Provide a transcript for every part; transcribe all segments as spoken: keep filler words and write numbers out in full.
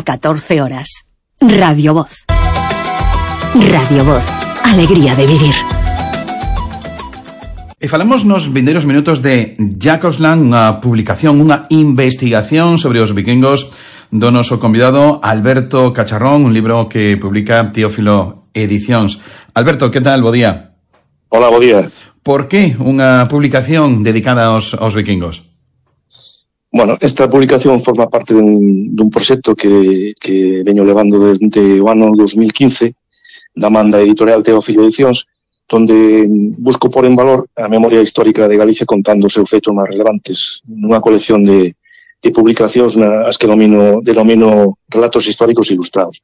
catorce horas. Radio Voz. Radio Voz. Alegría de vivir. E falamos nos vindeiros minutos de Jacob's Land, unha publicación, unha investigación sobre os vikingos do noso convidado Alberto Cacharrón, un libro que publica Teófilo Edicións. Alberto, que tal? Bo día. Hola, bo día. Por que unha publicación dedicada aos, aos vikingos? Bueno, esta publicación forma parte dun, dun proxecto que, que veño levando desde o ano dos mil quince da manda editorial Teófilo Edicións, donde busco por en valor a memoria histórica de Galicia contando os seus feitos máis relevantes nunha colección de, de publicacións nas que domino, denomino relatos históricos ilustrados.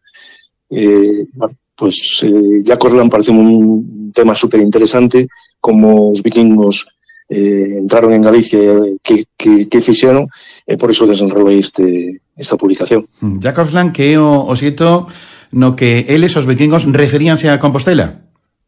Eh, bueno, pues eh, Jacob's Land parece un tema super interesante, como os vikingos eh, entraron en Galicia, que, que, que fixeron, e por iso desenrolei este, esta publicación. Jacob's Land, que é o, o xeito no que eles, os vikingos, referíanse a Compostela?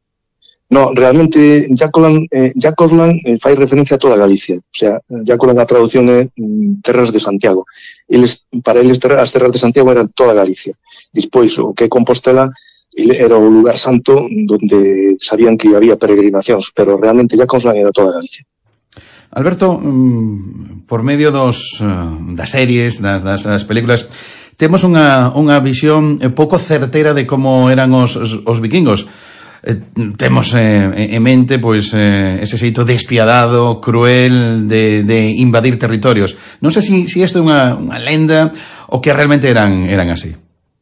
No, realmente Jacob's Land, eh, Jacob's Land eh, fai referencia a toda Galicia. O sea, Jacob's Land, a traducción é mm, terras de Santiago. Eles, para eles as terras de Santiago eran toda Galicia. Despois, o que é Compostela era o lugar santo donde sabían que había peregrinacións, pero realmente Jacob's Land era toda Galicia. Alberto, por medio dos das series, das, das, das películas, temos unha, unha visión pouco certera de como eran os, os, os vikingos. Eh, temos eh, en mente pois eh, ese xeito despiadado, cruel de, de invadir territorios. Non sei se si, si isto é unha, unha lenda ou que realmente eran, eran así.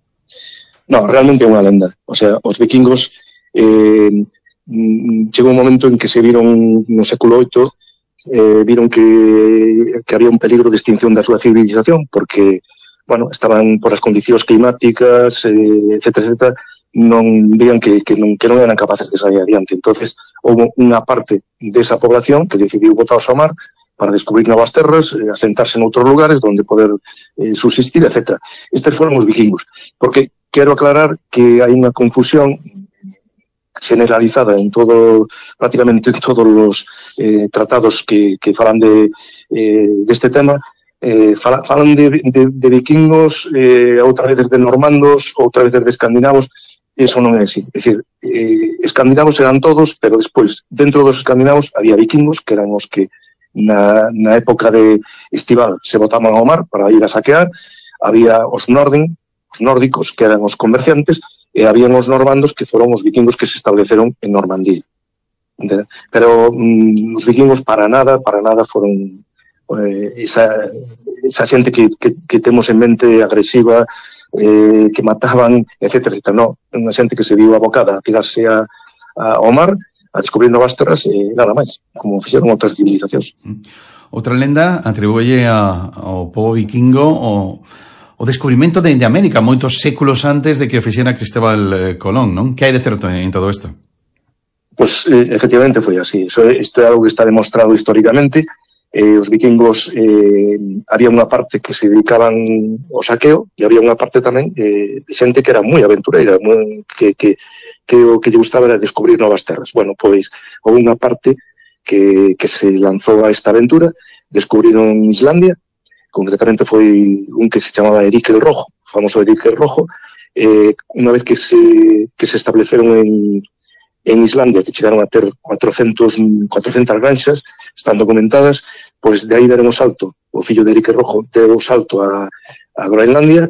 No, realmente é unha lenda. O sea, os vikingos eh, chegou un momento en que se viron no século oito, eh, viron que, que había un peligro de extinción da súa civilización, porque, bueno, estaban por as condicións climáticas, eh, etcétera, etcétera, non veían que, que, non, que non eran capaces de salir adiante. Entonces, houve unha parte desa población que decidiu botaos ao mar para descubrir novas terras, eh, asentarse en outros lugares donde poder eh, subsistir, etcétera. Estes foron os vikingos. Porque quero aclarar que hai unha confusión generalizada en todo, prácticamente en todos os eh, tratados que, que falan de eh, deste tema, eh, falan, falan de, de, de vikingos, eh, outra veces de normandos, outra veces de escandinavos. Eso non é así. É dicir, eh, escandinavos eran todos, pero despois, dentro dos escandinavos, había vikingos, que eran os que na, na época de estival se botaban ao mar para ir a saquear. Había os norden, os nórdicos, que eran os comerciantes, e habían os normandos, que foron os vikingos que se estableceron en Normandía. Pero mm, os vikingos para nada, para nada foron eh, esa, esa xente que, que, que temos en mente agresiva, eh, que mataban, etcétera, etcétera. No, unha xente que se viu abocada a tirarse a, a, ao mar, a descubrir novas terras e nada máis, como fixeron outras civilizacións. Outra lenda atribúye a, ao povo vikingo o o descubrimento de, de América moitos séculos antes de que o fixera Cristóbal eh, Colón, non? Que hai de certo en, en todo isto? Pois, eh, efectivamente, foi así. Isto, isto é algo que está demostrado históricamente. Eh, os vikingos, eh, había unha parte que se dedicaban ao saqueo e había unha parte tamén eh, de xente que era moi aventureira, moi, que, que, que o que lle gustaba era descubrir novas terras. Bueno, pois, houve unha parte que, que se lanzou a esta aventura, descubriron Islandia. Concretamente foi un que se chamaba Eric el Rojo, o famoso Eric el Rojo. Eh, unha vez que se, que se estableceron en, en Islandia, que chegaron a ter cuatrocentas granxas, están documentadas, pois de aí deron o salto, o fillo de Eric el Rojo deu o salto a, a Groenlandia,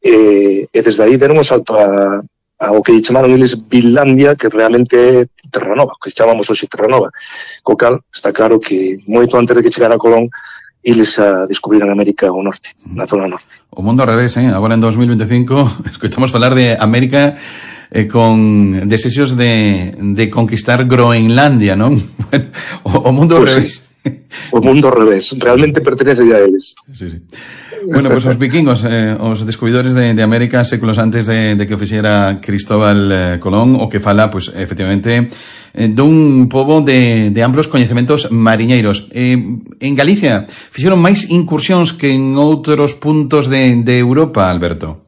e, e desde aí deron o salto a, a o que chamaron eles Vinlandia, que realmente é Terranova, que chamamos hoxe Terranova. Co cal, está claro que moito antes de que chegara Colón, eles a descubriran América ao norte, na zona norte. O mundo ao revés, eh? Agora en dos mil veinticinco escoitamos falar de América eh, con desexos de, de conquistar Groenlandia, non? Bueno, o, o mundo ao pues revés. Sí. O mundo ao revés, realmente pertenece a eles. Sí, sí. Bueno, pues os vikingos, eh, os descubridores de, de América séculos antes de, de que o fixera Cristóbal eh, Colón, o que fala, pues, efectivamente, eh, dun pobo de, de amplos coñecementos mariñeiros. Eh, en Galicia, fixeron máis incursións que en outros puntos de, de Europa, Alberto?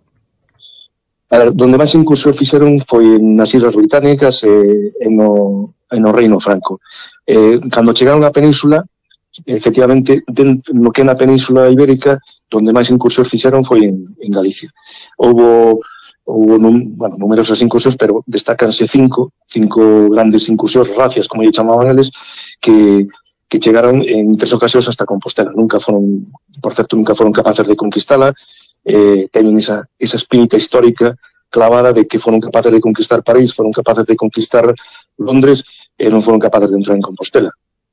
A ver, donde máis incursións fixeron foi nas Islas Británicas e eh, no, no Reino Franco. Eh, cando chegaron á península, efectivamente, dentro, no que é na península ibérica, donde máis incursións fixeron foi en, en Galicia. Houbo, houbo num, bueno, numerosas incursións, pero destacanse cinco, cinco grandes incursións, racias, como lle chamaban eles, que, que chegaron en tres ocasións hasta Compostela. Nunca foron, por certo, nunca foron capaces de conquistala, eh, teñen esa, esa espinita histórica clavada de que foron capaces de conquistar París, foron capaces de conquistar Londres, e non foron capaces de entrar en Compostela.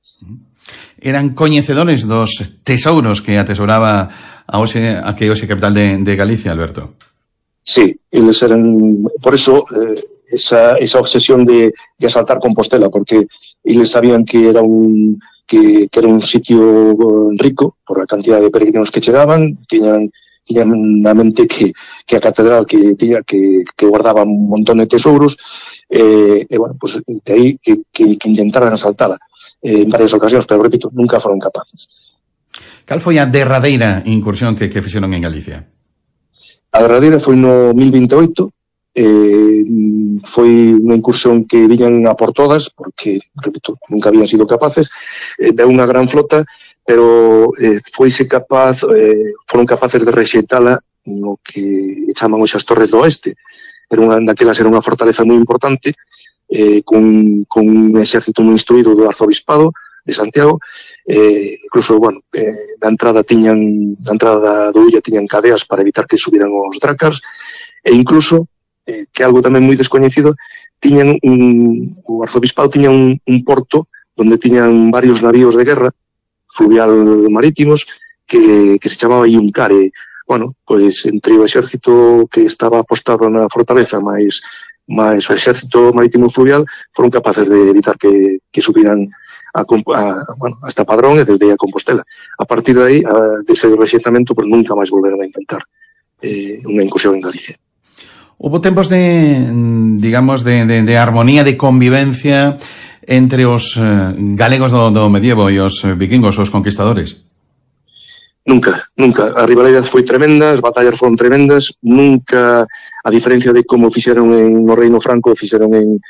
Eran coñecedores dos tesouros que atesoraba a, hoxe, a que hoxe capital de, de Galicia, Alberto. Sí, eles eran, por eso, eh, esa, esa obsesión de, de asaltar Compostela, porque eles sabían que era un que, que era un sitio rico por a cantidad de peregrinos que chegaban, tiñan, tiñan na mente que, que a catedral que, tiña, que, que guardaba un montón de tesouros, eh, e, bueno, pues de aí que, que, que intentaran asaltala. Eh, en varias ocasións, pero repito, nunca foron capaces. Cal foi a derradeira incursión que, que fixeron en Galicia? A derradeira foi no mil veintioito, eh, foi unha incursión que viñan a por todas, porque, repito, nunca habían sido capaces, eh, de unha gran flota, pero eh, foise capaz, eh, foron capaces de rexeitala no que chaman hoxe as Torres do Oeste. Era unha, daquelas era unha fortaleza moi importante, Eh, con, con un exército moi instruído do arzobispado de Santiago, eh, incluso, bueno, eh, na entrada tiñan, na entrada do Ulla tiñan cadeas para evitar que subiran os dracars, e incluso, eh, que algo tamén moi descoñecido, tiñan un, o arzobispado tiña un, un porto donde tiñan varios navíos de guerra, fluvial marítimos, que, que se chamaba Iuncare. Bueno, pois, entre o exército que estaba apostado na fortaleza, máis mas o exército marítimo fluvial foron capaces de evitar que, que subiran a, a, bueno, hasta Padrón e desde aí a Compostela. A partir de aí, a, dese rexeitamento, pues, nunca máis volveron a intentar eh, unha incursión en Galicia. Hubo tempos de, digamos, de, de, de armonía, de convivencia entre os eh, galegos do, do medievo e os vikingos, os conquistadores? Nunca, nunca. A rivalidade foi tremenda, as batallas foron tremendas, nunca, a diferencia de como fixeron en no Reino Franco, fixeron en,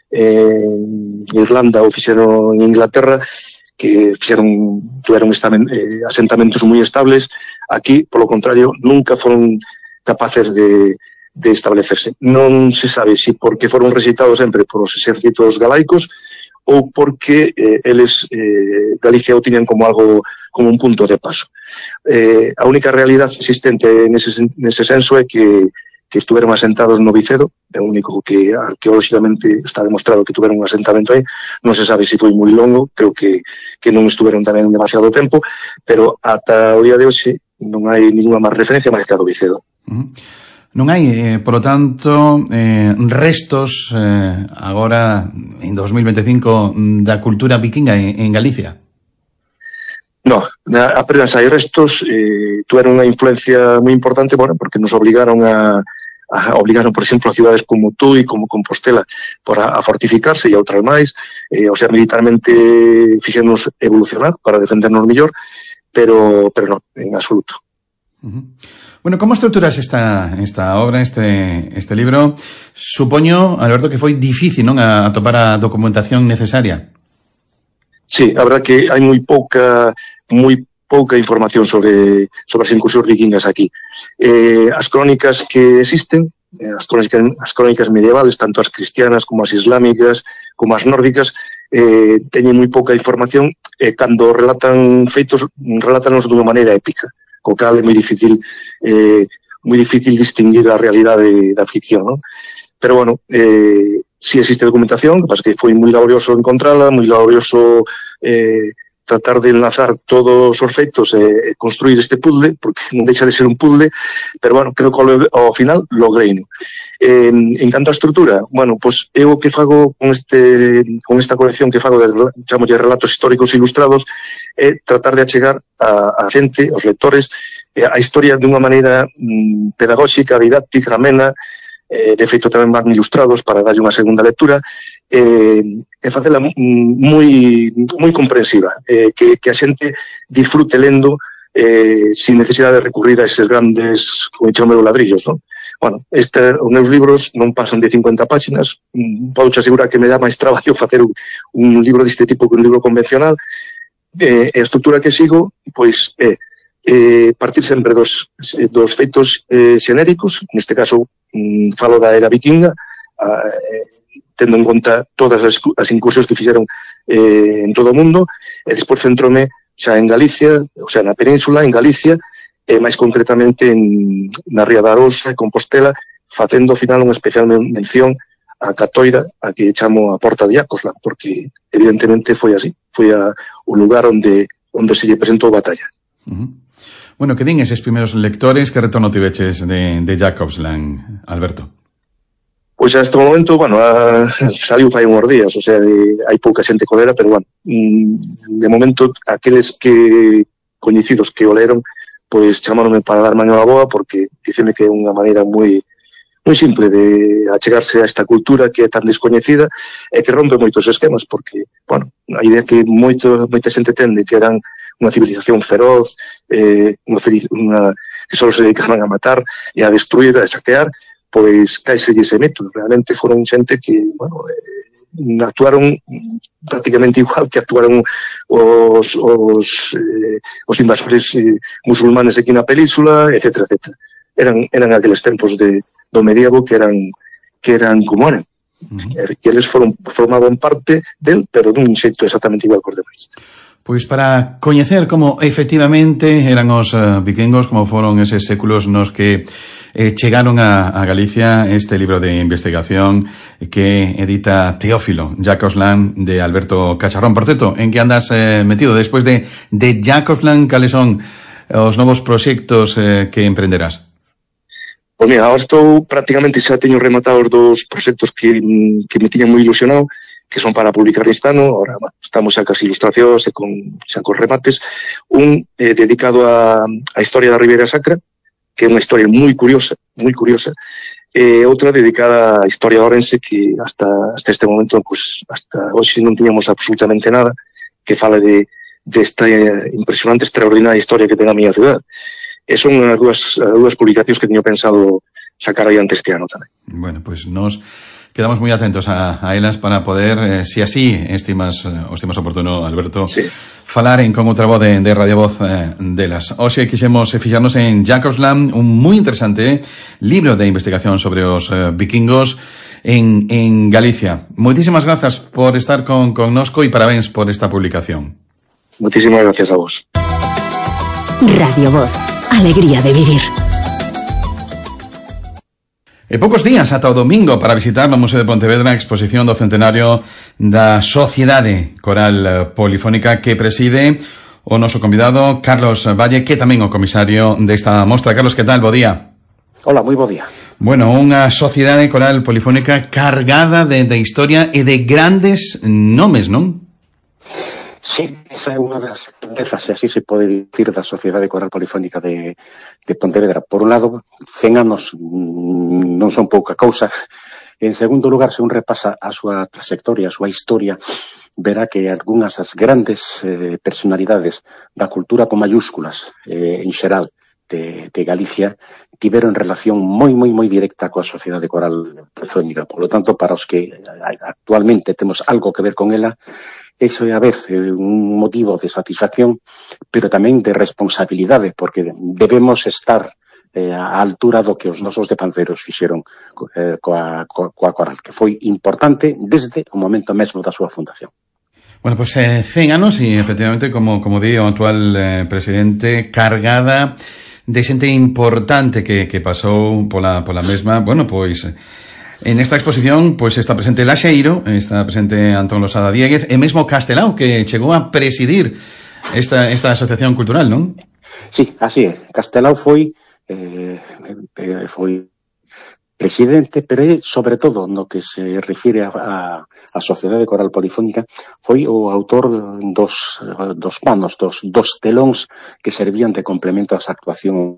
en Irlanda ou fixeron en Inglaterra, que fixeron, tuveron estamen, eh, asentamentos moi estables, aquí, polo contrario, nunca foron capaces de, de establecerse. Non se sabe se porque foron rexeitados sempre por os exércitos galaicos ou porque eh, eles, eh, Galicia o tiñan como algo, como un punto de paso. Eh, a única realidade existente nese, nese senso é que, que estuveron asentados no Vicedo, é o único que arqueolóxicamente está demostrado que tuveron un asentamento aí, non se sabe se foi moi longo, creo que, que non estuveron tamén demasiado tempo, pero ata o día de hoxe non hai ninguna máis referencia máis que a do Vicedo. Uh-huh. Non hai, eh, por lo tanto, eh, restos eh, agora en dos mil veinticinco da cultura vikinga en, en Galicia? No, apenas hai restos, eh, tuveron unha influencia moi importante, bueno, porque nos obligaron a, a obligaron, por exemplo, a ciudades como Tui, como Compostela, para a fortificarse e outras máis, eh, o sea, militarmente fixenos evolucionar para defendernos mellor, pero, pero non, en absoluto. Uh-huh. Bueno, como estruturas esta, esta obra, este, este libro? Supoño, Alberto, que foi difícil, non, a, a topar a documentación necesaria. Sí, a verdad que hai moi pouca moi pouca información sobre sobre as incursións vikingas aquí. Eh, as crónicas que existen, eh, as crónicas as crónicas medievales, tanto as cristianas como as islámicas, como as nórdicas, eh, teñen moi pouca información e eh, cando relatan feitos, relátanos dunha maneira épica, co cal é moi difícil eh, moi difícil distinguir a realidade da ficción, non? Pero bueno, eh, si existe documentación, que pasa que foi moi laborioso encontrala, moi laborioso eh, tratar de enlazar todos os feitos e eh, construir este puzzle, porque non deixa de ser un puzzle, pero bueno, creo que ao, ao final logreino. Eh, en canto a estrutura, bueno, pois pues, eu o que fago con este con esta colección que fago de chamolle relatos históricos ilustrados é tratar de achegar a, a xente, aos lectores, eh, a historia de unha maneira mm, pedagóxica, didáctica, amena, eh, de feito tamén van ilustrados para darlle unha segunda lectura, eh, e facela moi moi comprensiva, eh, que, que a xente disfrute lendo eh, sin necesidade de recurrir a eses grandes, como chamo eu, ladrillos, non? Bueno, este, os meus libros non pasan de cincuenta páxinas, podo asegurar que me dá máis traballo facer un, un libro deste tipo que un libro convencional, eh, a estrutura que sigo, pois, é eh, partir sempre dos, dos feitos eh, xenéricos, neste caso mm, falo da era vikinga, a, eh, tendo en conta todas as, as incursións que fixeron eh, en todo o mundo, e despois centrome xa en Galicia, o sea, na península, en Galicia, e máis concretamente en, na Ría da Arousa e Compostela, facendo ao final unha especial mención a Catoira, a que chamo a Porta de Jacosland, porque evidentemente foi así, foi a, o lugar onde onde se lle presentou batalla. Uh-huh. Bueno, que din eses primeiros lectores, que retorno tiveches de, de Jacobsland, Alberto? Pois hasta o momento, bueno, a, saliu fai uns días, o sea, de, hai pouca xente colera, pero bueno, de momento, aqueles que coñecidos que o leron, pois chamáronme para darme unha boa, porque diceme que é unha maneira moi moi simple de achegarse a esta cultura que é tan descoñecida e que rompe moitos esquemas, porque, bueno, a idea que moito, moita xente ten de que eran unha civilización feroz, eh, unha, unha que só se dedicaban a matar e a destruir, a saquear, pois caeselle ese método. Realmente foron xente que, bueno, eh, actuaron prácticamente igual que actuaron os, os, eh, os invasores eh, musulmanes aquí na península, etcétera, etcétera. Eran, eran aqueles tempos de do medievo que eran que eran como eran. Uh-huh. Que eles foron, formaban parte del, pero dun xeito exactamente igual cos demais. Pois para coñecer como efectivamente eran os uh, vikingos, como foron eses séculos nos que eh, chegaron a, a Galicia, este libro de investigación que edita Teófilo Jacobsland, de Alberto Cacharrón. Por certo, en que andas eh, metido despois de, de Jacobsland? Cales son os novos proxectos eh, que emprenderás? Pois mira, agora estou prácticamente xa teño rematados dos proxectos que, que me tiñan moi ilusionado, que son para publicar neste ano. Ahora bueno, estamos xa cas ilustracións e con, xa con remates. Un eh, dedicado a, a historia da Ribeira Sacra, que é unha historia moi curiosa, moi curiosa, e outra dedicada á historia de Ourense, que hasta, hasta este momento, pues, hasta hoxe non tiñamos absolutamente nada, que fala de, de esta impresionante, extraordinaria historia que ten a miña ciudad. E son as dúas, as dúas publicacións que teño pensado sacar aí antes este ano tamén. Bueno, pois pues nos quedamos moi atentos a, a elas para poder, eh, si así estimas, eh, o estimas oportuno, Alberto, sí, falar en con outra voz de, de Radio Voz eh, delas. Hoxe quixemos fixarnos en Jacobsland, un moi interesante libro de investigación sobre os eh, vikingos en, en Galicia. Moitísimas grazas por estar con, con nosco e parabéns por esta publicación. Moitísimas gracias a vos. Radio Voz. Alegría de vivir. E poucos días ata o domingo para visitar no Museo de Pontevedra a exposición do centenario da Sociedade Coral Polifónica que preside o noso convidado Carlos Valle, que tamén o comisario desta mostra. Carlos, que tal? Bo día. Hola, moi bo día. Bueno, unha Sociedade Coral Polifónica cargada de, de historia e de grandes nomes, non? Sí, esa é unha das grandezas, se así se pode dicir, da Sociedade Coral Polifónica de, de Pontevedra. Por un lado, cen anos non son pouca cousa. En segundo lugar, se un repasa a súa trayectoria, a súa historia, verá que algunhas das grandes eh, personalidades da cultura con mayúsculas, eh, en xeral, de, de Galicia, tiveron relación moi, moi, moi directa coa Sociedade Coral Polifónica. Por lo tanto, para os que actualmente temos algo que ver con ela, eso é a vez un motivo de satisfacción, pero tamén de responsabilidade, porque debemos estar eh, á altura do que os nosos depanceiros fixeron eh, coa, coa, coa Coral, que foi importante desde o momento mesmo da súa fundación. Bueno, pues eh, cen anos e, efectivamente, como, como di o actual eh, presidente, cargada de xente importante que, que pasou pola, pola mesma. Bueno, pois... En esta exposición, pues está presente Laxeiro, está presente Antón Losada Dieguez e mesmo Castelao, que chegou a presidir esta, esta asociación cultural, non? Sí, así é. Castelao foi eh, foi presidente, pero sobre todo no que se refire a, a, a Sociedade Coral Polifónica, foi o autor dos, dos panos, dos, dos telóns que servían de complemento ás actuacións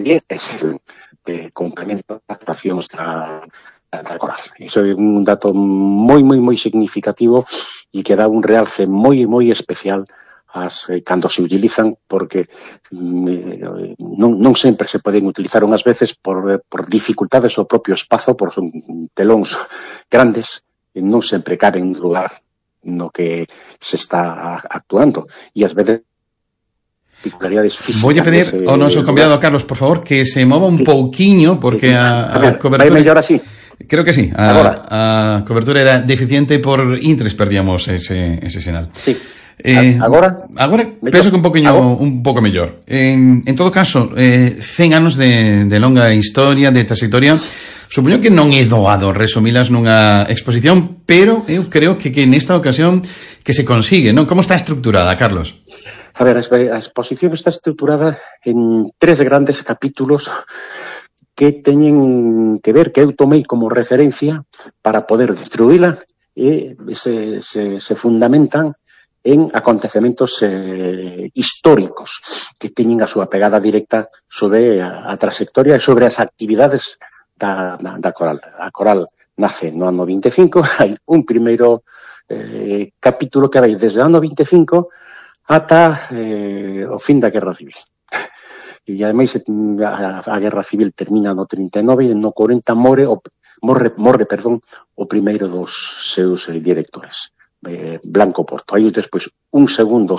de complemento ás actuacións da da Coral. Iso é un dato moi, moi, moi significativo e que dá un realce moi, moi especial as, eh, cando se utilizan, porque eh, non, non sempre se poden utilizar unhas veces por, por dificultades do propio espazo, por son telóns grandes, e non sempre caben no lugar no que se está actuando. E ás veces particularidades físicas. Voy a pedir dese, ao noso convidado, Carlos, por favor, que se mova un pouquiño, porque a, a, a cobertura... Vai mellor así? Creo que sí. A, Agora. a cobertura era deficiente, por intres perdíamos ese, ese sinal. Sí. Eh, agora? Agora mellor. penso que un poquinho, Agora? un pouco mellor. En, en todo caso, eh, cen anos de, de longa historia, de trayectoria. Supoño que non é doado resumilas nunha exposición, pero eu creo que, que nesta ocasión que se consigue, non? Como está estructurada, Carlos? A ver, a exposición está estructurada en tres grandes capítulos que teñen que ver, que eu tomei como referencia para poder distribuíla, e se, se, se fundamentan en acontecementos eh, históricos que teñen a súa pegada directa sobre a, a trayectoria e sobre as actividades da, da, da Coral. A Coral nace no ano vinte e cinco, hai un primeiro eh, capítulo que vai desde o ano vinte e cinco ata eh, o fin da Guerra Civil. E ademais a, a Guerra Civil termina no trinta e nove e no corenta morre, o, morre, morre perdón, o primeiro dos seus eh, directores, eh, Blanco Porto. Hai despois un segundo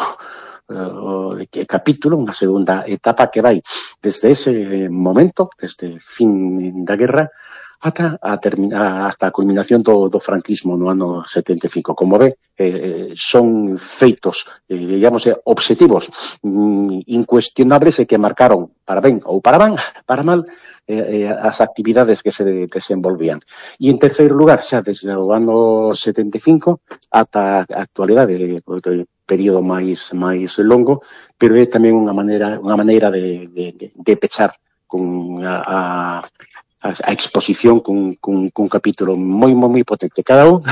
eh, capítulo, unha segunda etapa que vai desde ese momento, desde fin da guerra, ata a, termina, hasta a culminación do, do franquismo no ano setenta e cinco. Como ve, eh, son feitos, eh, digamos, eh, objetivos mm, incuestionables e que marcaron, para ben ou para mal, para mal eh, eh, as actividades que se desenvolvían. E en terceiro lugar, xa desde o ano setenta e cinco ata a actualidade, o período máis máis longo, pero é tamén unha maneira unha maneira de, de, de pechar con a, a a exposición cun, cun, cun capítulo moi, moi, moi potente. Cada un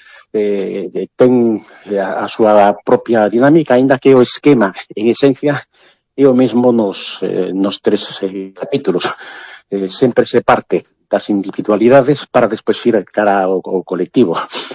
eh, ten a, a súa propia dinámica, aínda que o esquema, en esencia, é o mesmo nos, eh, nos tres eh, capítulos. Eh, sempre se parte das individualidades para despois ir cara ao, ao colectivo.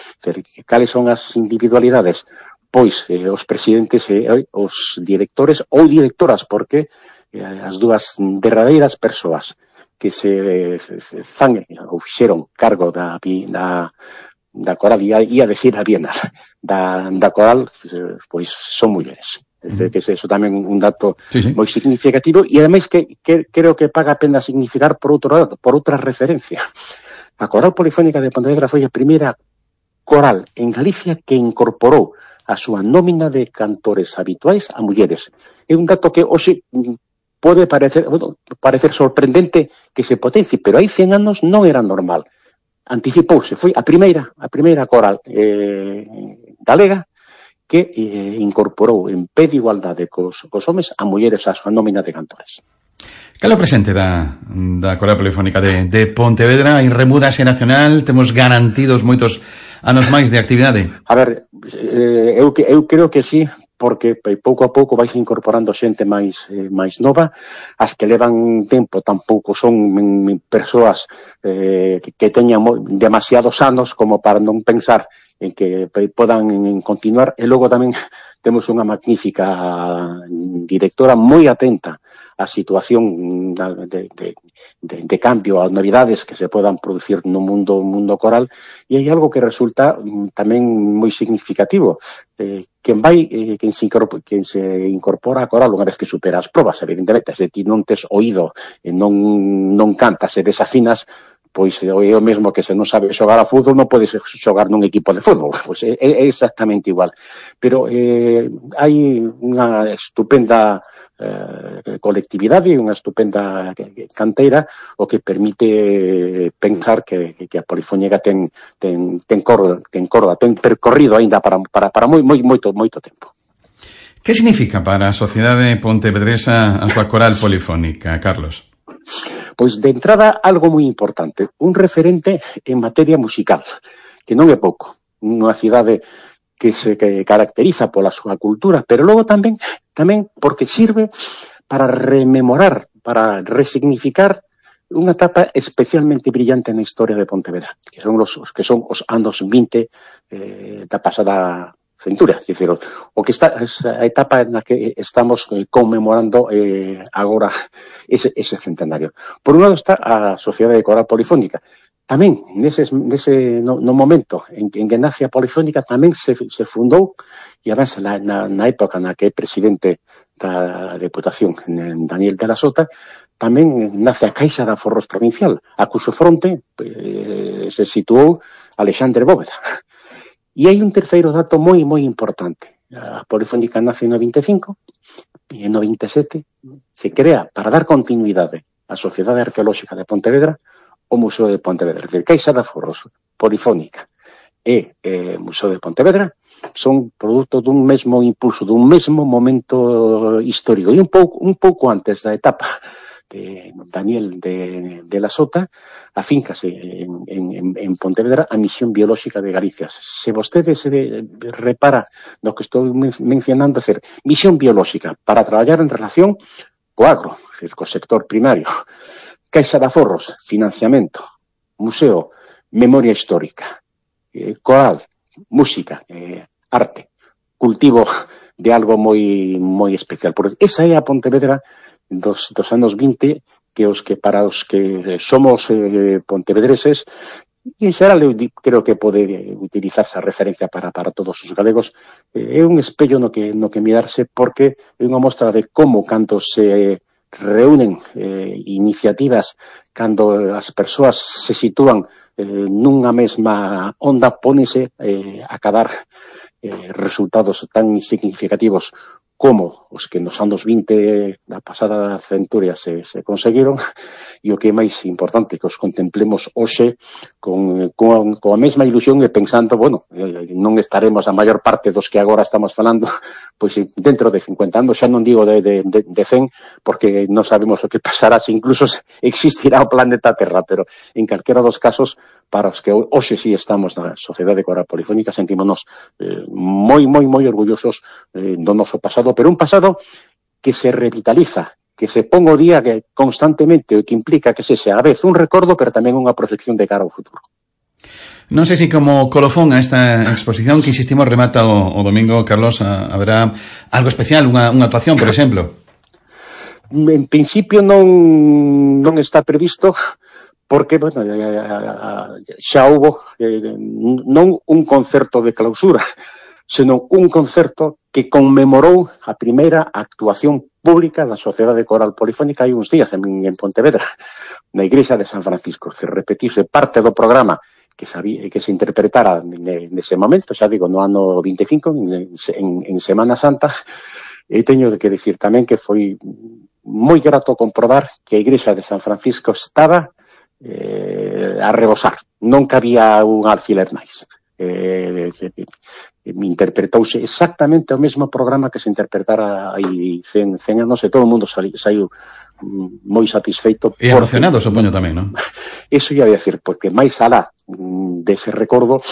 Cales son as individualidades? Pois eh, os presidentes e eh, os directores ou directoras, porque eh, as dúas derradeiras persoas que se fan ou fixeron cargo da, da, da Coral, e a decir a Viena da, da Coral, pois son mulleres. Mm. Que é eso tamén un dato sí, sí. moi significativo, e ademais que, que creo que paga a pena significar por outro lado, por outra referencia. A Coral Polifónica de Pontevedra foi a primeira coral en Galicia que incorporou a súa nómina de cantores habituais a mulleres. É un dato que hoxe pode parecer, bueno, parecer sorprendente que se potencie, pero hai cen anos non era normal. Anticipouse, foi a primeira, a primeira coral eh, galega que eh, incorporou en pé de igualdade cos, cos homes a mulleres a súa nómina de cantores. Cal é o presente da, da Coral Polifónica de, de Pontevedra? Hai remuda xeracional, temos garantidos moitos anos máis de actividade? A ver, eh, eu, eu creo que sí, porque pouco a pouco vais incorporando xente máis eh, máis nova. As que levan tempo tampouco son mm, persoas eh, que, que teñan demasiados anos como para non pensar en que podan continuar. E logo tamén temos unha magnífica directora moi atenta á situación de, de, de, de cambio, ás novidades que se podan producir no mundo mundo coral, e hai algo que resulta tamén moi significativo. Eh, quen vai, eh, quen, se incorpora, quen se incorpora a coral unha vez que supera as probas, evidentemente, se ti non tes oído e non, non cantas e desafinas, pois é o mesmo que se non sabe xogar a fútbol, non podes xogar nun equipo de fútbol, pois é, é exactamente igual. Pero eh, hai unha estupenda eh, colectividade, unha estupenda canteira, o que permite pensar que, que a Polifónica ten, ten, ten, corda, ten corda, ten percorrido aínda para, para, para moi, moi, moito, moito tempo. Que significa para a sociedade pontevedresa a súa coral polifónica, Carlos? Pois, de entrada, algo moi importante, un referente en materia musical, que non é pouco, unha cidade que se que caracteriza pola súa cultura, pero logo tamén tamén porque sirve para rememorar, para resignificar unha etapa especialmente brillante na historia de Pontevedra, que son os que son os anos vinte eh, da pasada centuria, é dicir, o que está a etapa na que estamos conmemorando eh, agora ese, ese centenario. Por un lado está a Sociedade Coral Polifónica, tamén, neses, nese, no, no momento en, en que nace a Polifónica, tamén se, se fundou, e además na, na, na época na que é presidente da Deputación, Daniel de la Sota, tamén nace a Caixa de Aforros Provincial, a cuxo fronte eh, se situou Alexandre Bóveda. E hai un terceiro dato moi, moi importante. A Polifónica nace en noventa e cinco, e en noventa e sete se crea, para dar continuidade á Sociedade Arqueolóxica de Pontevedra, o Museo de Pontevedra. De Caixa de Aforros, Polifónica e eh, Museo de Pontevedra son produto dun mesmo impulso, dun mesmo momento histórico. E un pouco, un pouco antes da etapa de Daniel de, de la Sota, afíncase en, en, en Pontevedra a Misión Biolóxica de Galicia. Se vostede se repara no que estou mencionando, hacer Misión Biolóxica para traballar en relación co agro, é dicir, co sector primario. Caixa de Aforros, financiamento. Museo, memoria histórica. Eh, coral, música, eh, arte. Cultivo de algo moi moi especial. Por esa é a Pontevedra dos, dos anos vinte, que os que para os que somos eh, pontevedreses, e en xeral eu creo que pode utilizarse a referencia para, para todos os galegos, eh, é un espello no que, no que mirarse, porque é unha mostra de como cando se reúnen eh, iniciativas, cando as persoas se sitúan eh, nunha mesma onda, pónese eh, a cadar eh, resultados tan significativos como os que nos anos vinte da pasada centuria se, se conseguiron, e o que é máis importante, que os contemplemos hoxe con, con, con a mesma ilusión e pensando, bueno, eh, non estaremos a maior parte dos que agora estamos falando, pois dentro de cincuenta anos, xa non digo de, de, de, de cen, porque non sabemos o que pasará, se incluso existirá o planeta Terra, pero en calquera dos casos, para os que hoxe sí estamos na Sociedade Coral Polifónica, sentímonos eh, moi, moi, moi orgullosos eh, do noso pasado, pero un pasado que se revitaliza, que se pon o día que constantemente, o que implica que sexa a vez un recordo, pero tamén unha proxección de cara ao futuro. Non sei se como colofón a esta exposición que insistimos remata o, o domingo, Carlos, a, haberá algo especial, unha, unha actuación, por exemplo? En principio non, non está previsto, porque, bueno, xa houbo eh, non un concerto de clausura, senón un concerto que conmemorou a primeira actuación pública da Sociedade Coral Polifónica hai uns días en, en Pontevedra, na Igrexa de San Francisco. Se repetiuse parte do programa que, sabía, que se interpretara nese momento, xa digo, no ano vinte e cinco, en, en, en Semana Santa, e teño que dicir tamén que foi moi grato comprobar que a Igrexa de San Francisco estaba eh, a rebosar, non cabía un alfiler máis. Eh, eh, eh, interpretouse exactamente o mesmo programa que se interpretara hai cen, cen anos, e todo o mundo saiu, saiu moi satisfeito. E emocionado, supoño tamén, non? Eso ia a decir, porque máis alá dese recordo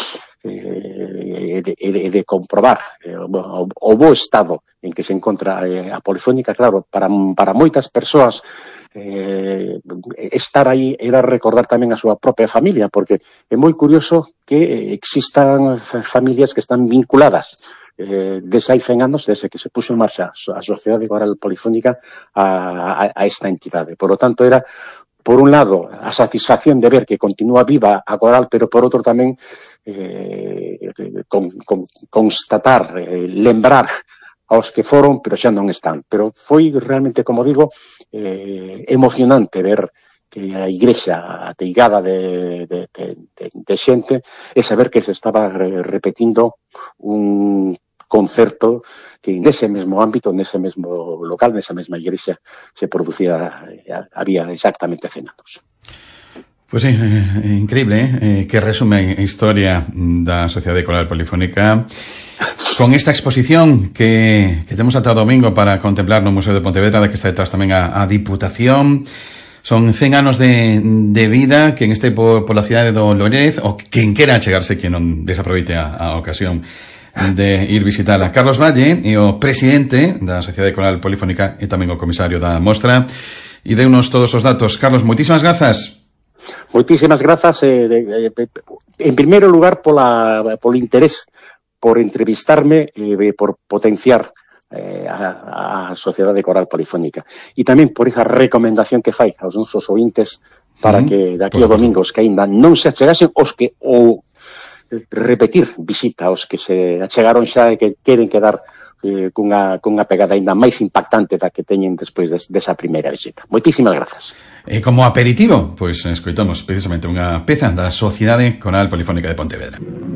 eh, de, de, de comprobar eh, o, o bo estado en que se encontra eh, a Polifónica, claro, para, para moitas persoas eh, estar aí era recordar tamén a súa propia familia, porque é moi curioso que existan familias que están vinculadas eh, desde hai cen anos, desde que se puxo en marcha a Sociedade Coral Polifónica a, a, a esta entidade. Por lo tanto, era, por un lado, a satisfacción de ver que continúa viva a Coral, pero por outro tamén eh, con, con, constatar, eh, lembrar aos que foron, pero xa non están. Pero foi realmente, como digo, eh, emocionante ver que a igrexa ateigada de, de, de, de, de xente e saber que se estaba repetindo un concerto que nese mesmo ámbito, nese mesmo local, nesa mesma igrexa se producía, había exactamente cen anos. Pois sí, é increíble, eh, que resume a historia da Sociedade Coral Polifónica con esta exposición que, que temos ata o domingo para contemplar no Museo de Pontevedra, da que está detrás tamén a, a Diputación. Son cen anos de, de vida, quen este por, por la cidade do Lorez, ou quen quera chegarse, quen non desaproveite a, a ocasión de ir visitar a Carlos Valle, e o presidente da Sociedade Coral Polifónica e tamén o comisario da mostra, e deunos todos os datos. Carlos, moitísimas grazas. Moitísimas grazas, eh, de, eh, en primeiro lugar pola, polo interés por entrevistarme e eh, por potenciar eh, a, a Sociedade Coral Polifónica. E tamén por esa recomendación que fai aos nosos ouvintes para mm, que de aquí ao domingo os que ainda non se achegasen, os que ou repetir visita aos que se achegaron xa e que queren quedar eh, cunha, cunha pegada ainda máis impactante da que teñen despois des, desa primeira visita. Moitísimas grazas. E como aperitivo, pois escoitamos precisamente unha peza da Sociedade Coral Polifónica de Pontevedra.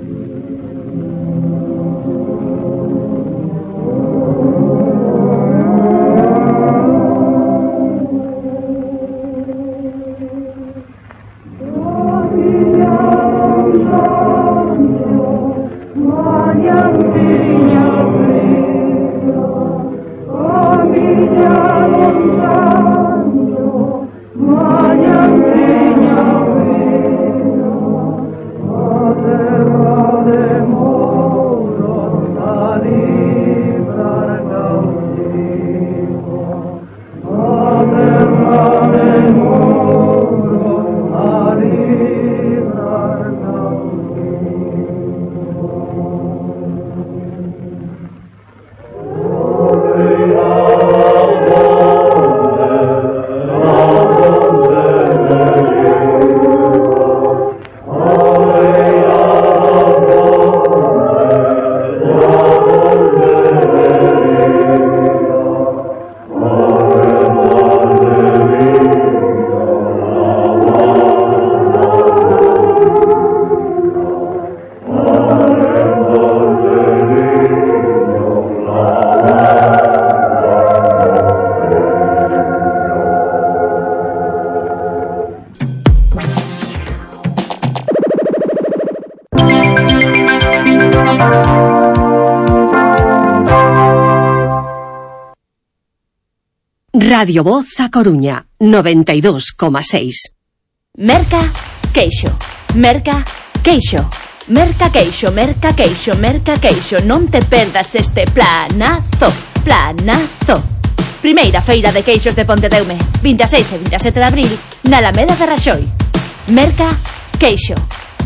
Radio Voz a Coruña, noventa e dous coma seis. Merca Queixo, Merca Queixo, Merca Queixo, Merca Queixo, Merca Queixo. Non te perdas este planazo, planazo. Primeira feira de queixos de Pontedeume, vinte e seis e vinte e sete de abril, na Alameda de Raxoi. Merca Queixo,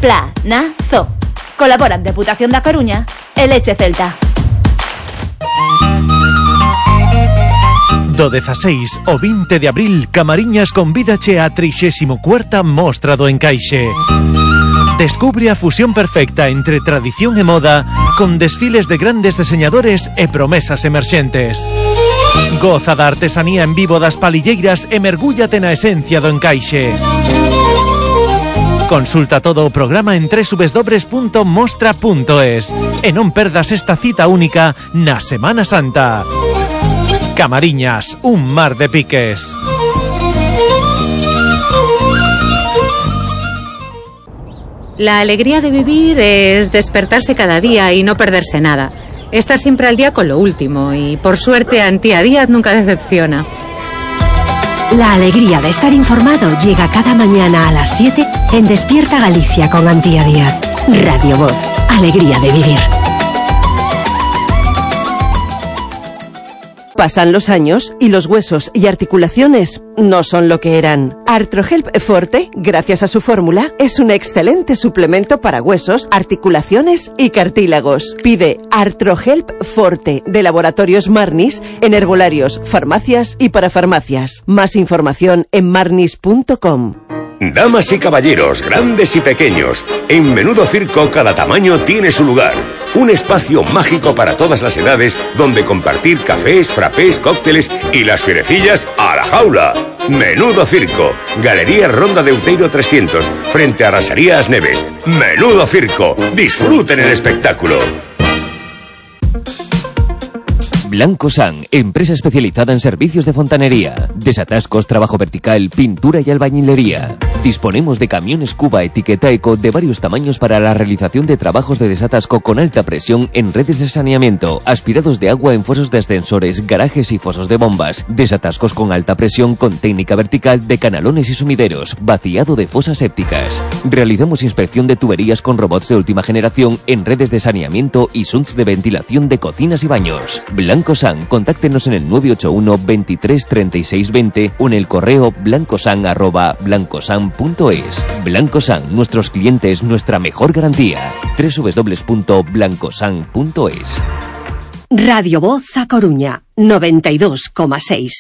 planazo. Colaboran Deputación da Coruña e Leche Celta. Do dezaseis ao vinte de abril, Camariñas convídache a trixésima cuarta Mostra do Encaixe. Descubre a fusión perfecta entre tradición e moda, con desfiles de grandes diseñadores e promesas emerxentes. Goza da artesanía en vivo das palilleiras e mergúllate na esencia do encaixe. Consulta todo o programa en doble u doble u doble u punto mostra punto es e non perdas esta cita única na Semana Santa. Camariñas, un mar de piques. La alegría de vivir es despertarse cada día y no perderse nada. Estar siempre al día con lo último y, por suerte, Antía Díaz nunca decepciona. La alegría de estar informado llega cada mañana a las siete en Despierta Galicia con Antía Díaz. Radio Voz, alegría de vivir. Pasan los años y los huesos y articulaciones no son lo que eran. Artrohelp Forte, gracias a su fórmula, es un excelente suplemento para huesos, articulaciones y cartílagos. Pide Artrohelp Forte de Laboratorios Marnis en herbolarios, farmacias y parafarmacias. Más información en marnis punto com. Damas y caballeros, grandes y pequeños, en Menudo Circo cada tamaño tiene su lugar. Un espacio mágico para todas las edades donde compartir cafés, frappés, cócteles y las fierecillas a la jaula. Menudo Circo, Galería Ronda de Outeiro trescientos, frente a Rasaría As Neves. Menudo Circo, disfruten el espectáculo. Blanco San, empresa especializada en servicios de fontanería, desatascos, trabajo vertical, pintura y albañilería. Disponemos de camiones Cuba etiqueta eco de varios tamaños para la realización de trabajos de desatasco con alta presión en redes de saneamiento, aspirados de agua en fosos de ascensores, garajes y fosos de bombas, desatascos con alta presión con técnica vertical de canalones y sumideros, vaciado de fosas sépticas. Realizamos inspección de tuberías con robots de última generación en redes de saneamiento y sunts de ventilación de cocinas y baños. Blanco San, contáctenos en el nueve ocho uno, veintitrés, treinta y seis, veinte o en el correo blancosan arroba blancosan punto es. Blanco San, nuestros clientes, nuestra mejor garantía. doble u doble u doble u punto blancosan punto es. Radio Voz a Coruña, noventa y dos coma seis.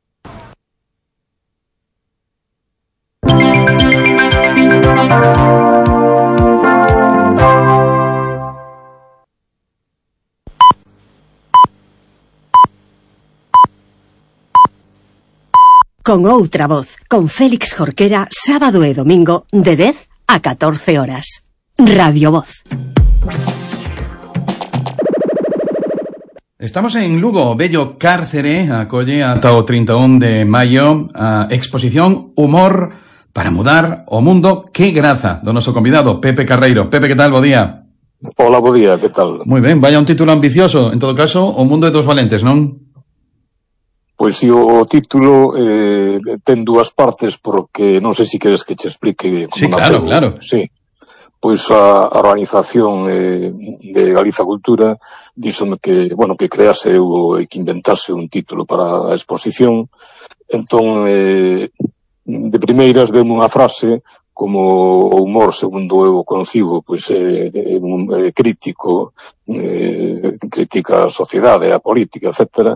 Con outra voz, con Félix Jorquera, sábado e domingo, de dez a catorce horas. Radio Voz. Estamos en Lugo, bello cárcere, acolle ata o trinta e un de maio a exposición Humor para mudar o mundo. Que graza do noso convidado, Pepe Carreiro. Pepe, que tal? Bo día. Hola, bo día, que tal? Moi ben, vaya un título ambicioso. En todo caso, O mundo de dos valentes, non? Pois si o título eh, ten dúas partes, porque non sei se queres que te explique como sí, claro, naceu. claro. Sí. Pois a, a organización eh, de Galiza Cultura díxome que, bueno, que crease ou que inventase un título para a exposición. Entón, eh, de primeiras vemos unha frase como o humor, segundo eu o concibo, pois é eh, eh, crítico, eh, critica a sociedade, a política, etcétera.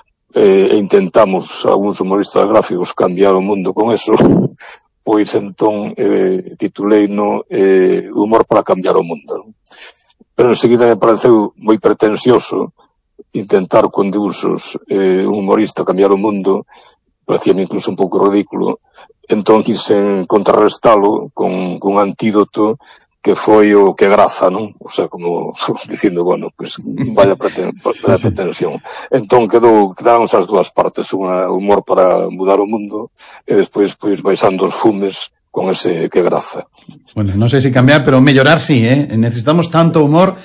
E intentamos, algúns humoristas gráficos, cambiar o mundo con eso, pois entón eh, titulei no eh, Humor para cambiar o mundo, non? Pero enseguida me pareceu moi pretensioso intentar con dibuxos eh, un humorista cambiar o mundo, parecíame incluso un pouco ridículo. Entón quise contrarrestalo con, con un antídoto que foi o que graza, non? O sea, como dicindo, bueno, pues vaya, preten, vaya pretensión. Entón quedou, quedaron esas dúas partes, unha humor para mudar o mundo e despois pois baixando os fumes con ese que graza. Bueno, non sei se cambiar, pero mellorar sí, eh? Necesitamos tanto humor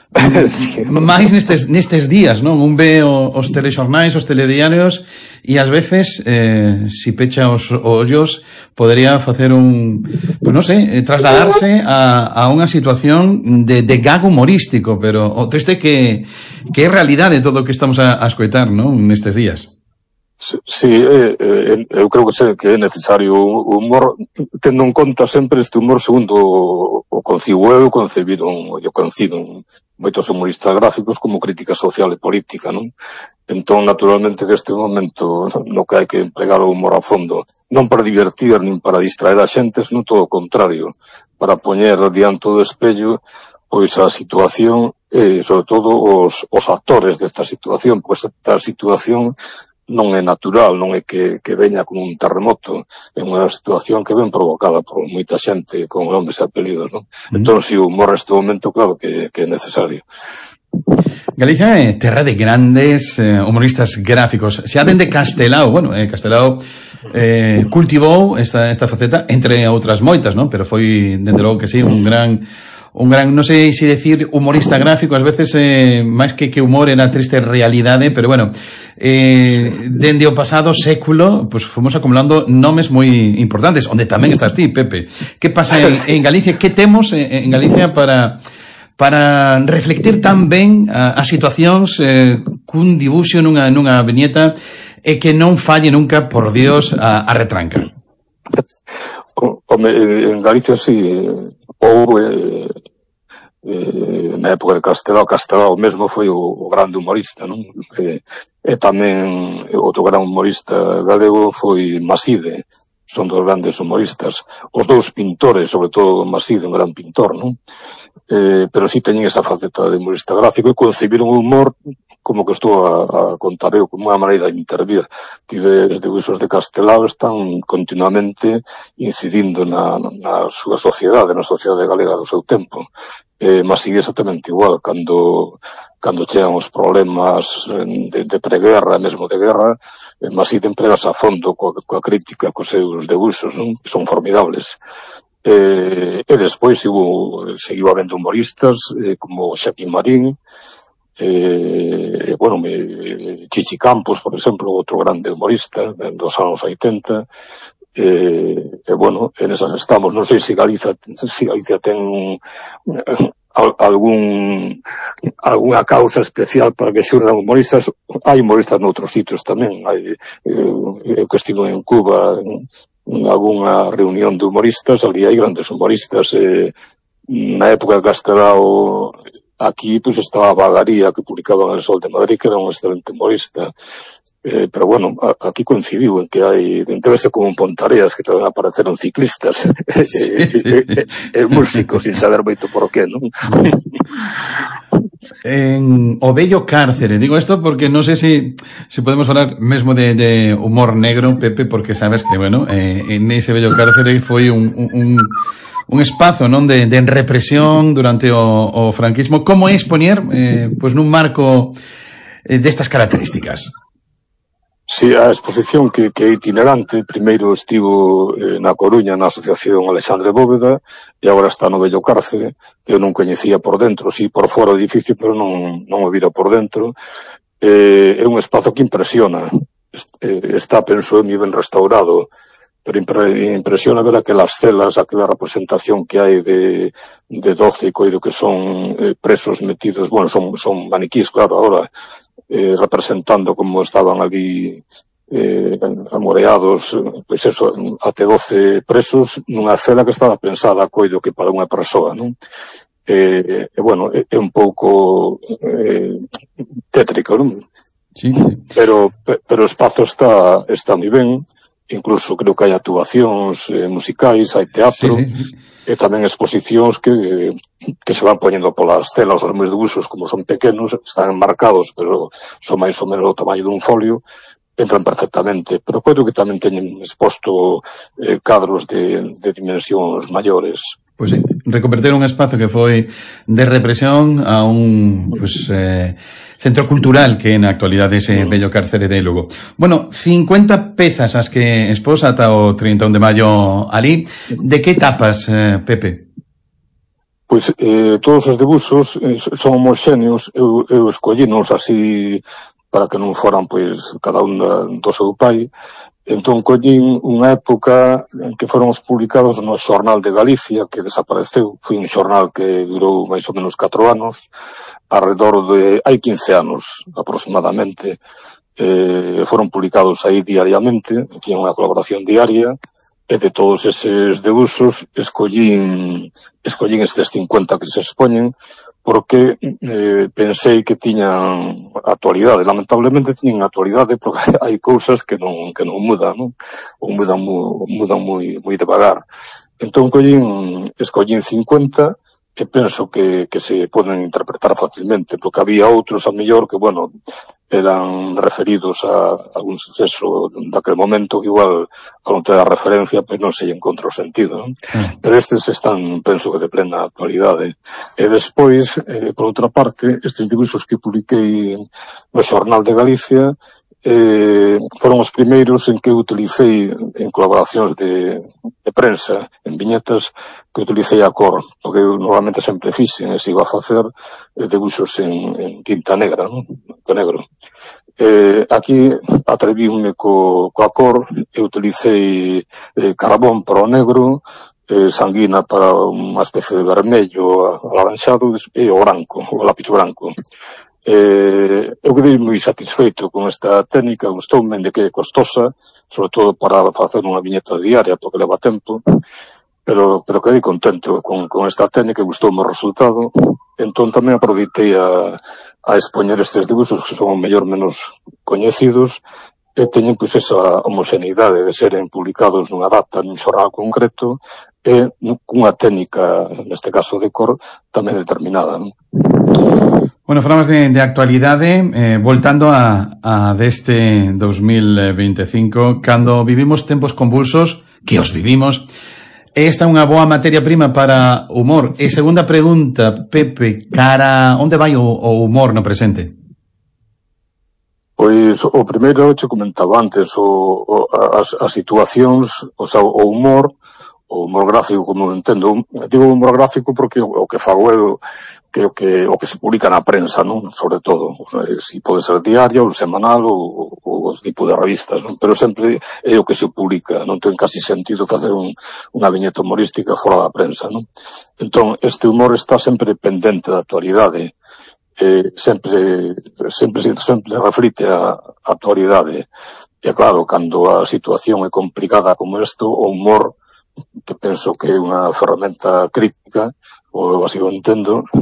sí. máis nestes, nestes días, non? Un ve os telexornais, os telediarios e ás veces, eh, si pecha os ollos, podería facer un, pues non sei, trasladarse a, a unha situación de, de gag humorístico, pero o triste que, que é realidade todo o que estamos a, a escoitar, non? Nestes días. Sí, sí eh, eh, eu creo que, sei que é necesario o humor, tendo en conta sempre este humor segundo o, o concibo eu, concebiron, eu conciben moitos humoristas gráficos como crítica social e política, non? Entón, naturalmente, que este momento no que hai que empregar o humor a fondo, non para divertir, nin para distraer a xente, senón todo o contrario, para poñer diante do espello pois a situación e, sobre todo, os, os actores desta situación, pois esta situación non é natural, non é que, que veña como un terremoto, é unha situación que ven provocada por moita xente con nomes e apelidos, non? Mm. Entón, si o humor neste momento, claro que, que é necesario. Galicia é terra de grandes eh, humoristas gráficos. Se aden de Castelao, bueno, eh, Castelao eh, cultivou esta, esta faceta, entre outras moitas, non? Pero foi, dende logo que sí, un gran... un gran, non sei se decir humorista gráfico, ás veces eh, máis que que humor era triste realidade, pero bueno, eh, dende o pasado século, pues fomos acumulando nomes moi importantes, onde tamén estás ti, Pepe. Que pasa en, en Galicia? Que temos en Galicia para para reflectir tan ben a, a situacións eh, cun dibuixo nunha, nunha viñeta e que non falle nunca, por Dios, a, a retranca? Home, en Galicia sí, ou eh, eh, na época de Castelao, Castelao mesmo foi o, o grande humorista, non? E, e tamén outro gran humorista galego foi Maside, son dos grandes humoristas. Os dous pintores, sobre todo Maside, un gran pintor, non? Eh, pero sí teñen esa faceta de humorista gráfico e concebiron o humor como que estou a, a contar eu, como unha maneira de intervir. Tive os debuxos de Castelao, están continuamente incidindo na, na súa sociedade, na sociedade galega do seu tempo. Eh, mas sigue exactamente igual, cando, cando chegan os problemas de, de preguerra, mesmo de guerra, eh, mas si te empregas a fondo coa, coa crítica, cos seus debuxos, non? Que son formidables. Eh, e despois hubo, seguiu habendo humoristas eh, como Xaquín Marín, eh, bueno, me, Chichi Campos, por exemplo, outro grande humorista dos anos oitenta, eh, e bueno, en esas estamos. Non sei se Galicia, se Galicia ten un, algún algunha causa especial para que xurdan humoristas. Hai humoristas noutros sitios tamén, hai, eh, eu que estivo en Cuba en, en algunha reunión de humoristas, ali hai grandes humoristas, eh, na época de Castelao aquí pois pues, estaba Vagaría, que publicaba en El Sol de Madrid, que era un excelente humorista. Eh, pero bueno, a, aquí coincidiu en que hai, debe ser como en Pontareas, que tamén apareceron ciclistas e sí, sí. eh, eh, músicos sin saber moito por qué, non? En O Bello Cárcere, digo esto porque non sei se si podemos falar mesmo de, de humor negro, Pepe, porque sabes que, bueno, eh, en ese Bello Cárcere foi un, un, un espazo, non, de, de represión durante o, o franquismo. Como é expoñer, eh, pois nun marco eh, destas características? Si, a exposición que, que é itinerante, primeiro estivo eh, na Coruña, na Asociación Alexandre Bóveda, e agora está no Bello Cárcere, que eu non coñecía por dentro, si por fora o edificio, pero non, non o vira por dentro. Eh, é un espazo que impresiona, está, penso, moi ben restaurado, pero impresiona ver aquelas celas, aquela representación que hai de, de doce, coido que son eh, presos metidos, bueno, son, son maniquís, claro, agora, Eh, representando como estaban ali eh, amoreados, pois eso, até doce presos nunha cela que estaba pensada, coido, que para unha persoa, non? E, eh, bueno, é, é un pouco eh, tétrico, non? Sí. Pero, pero o espazo está, está moi ben, incluso creo que hai actuacións eh, musicais, hai teatro, sí, sí, sí. E tamén exposicións que, que se van poñendo polas celas, os meus debuxos, como son pequenos, están marcados, pero son máis ou menos o tamaño dun folio, entran perfectamente, pero creo que tamén teñen exposto eh, cadros de, de dimensións maiores. Pois sí, reconverter un espazo que foi de represión a un pues, eh, centro cultural que na actualidade ese mm. Bello Cárcere de Lugo. Bueno, cincuenta pezas as que expós ata o trinta e un de maio ali. De que etapas, eh, Pepe? Pois eh, todos os debuxos eh, son homoxéneos, eu, eu escollinos así para que non foran pois cada un do seu pai. Entón collín unha época en que foron publicados no Xornal de Galicia, que desapareceu. Foi un xornal que durou máis ou menos catro anos, alrededor de hai quince anos aproximadamente. Eh, foron publicados aí diariamente, tiñan unha colaboración diaria, e de todos eses debuxos escollín escollín estes cincuenta que se expoñen, porque eh, pensei que tiñan actualidade. Lamentablemente tiñan actualidade porque hai cousas que non que non mudan, non? Ou mudan mu, mudan moi moi devagar. Entón collín escollín cincuenta e penso que que se poden interpretar facilmente, porque había outros a mellor que, bueno, eran referidos a algún suceso daquele momento que igual ao non ter a referencia pois non se lle encontra o sentido, non? Mm. Pero estes están, penso que de plena actualidade. E despois, eh, por outra parte, estes dibuixos que publiquei no Xornal de Galicia eh, foron os primeiros en que utilicei en colaboracións de, de prensa, en viñetas, que utilicei a cor, porque eu normalmente sempre fixen e se iba a facer eh, debuxos en, en tinta negra, non? Tinta negro. Eh, aquí atrevíume co, coa cor e utilicei eh, carbón para o negro, eh, sanguina para unha especie de vermello alaranxado e o branco, o lápiz branco. Eh, eu quedei moi satisfeito con esta técnica, gustoume de que é costosa, sobre todo para facer unha viñeta diaria, porque leva tempo, pero, pero quedei contento con, con esta técnica, gustoume o resultado. Entón tamén aproveitei a, a expoñer estes dibuxos que son o mellor menos coñecidos e teñen pois esa homoxeneidade de seren publicados nunha data, nun xornal concreto e cunha técnica, neste caso de cor, tamén determinada, non? Bueno, falamos de, de actualidade, eh, voltando a, a deste dos mil veinticinco, cando vivimos tempos convulsos, que os vivimos, esta é unha boa materia prima para humor. E segunda pregunta, Pepe, cara, onde vai o, o humor no presente? Pois o primeiro che comentaba antes, o, o, as, as situacións, o, sea, o humor, o humor gráfico, como entendo, digo humor gráfico porque o, o que fago é o que, o que o que se publica na prensa, non? Sobre todo, o sea, si pode ser diaria ou semanal ou, ou os tipo de revistas, non? Pero sempre é o que se publica, non ten casi sentido facer un, unha viñeta humorística fora da prensa, non? Entón, este humor está sempre pendente da actualidade, eh, sempre, sempre, sempre reflite a, a actualidade. E claro, cando a situación é complicada como isto, o humor, que penso que é unha ferramenta crítica, ou así o entendo,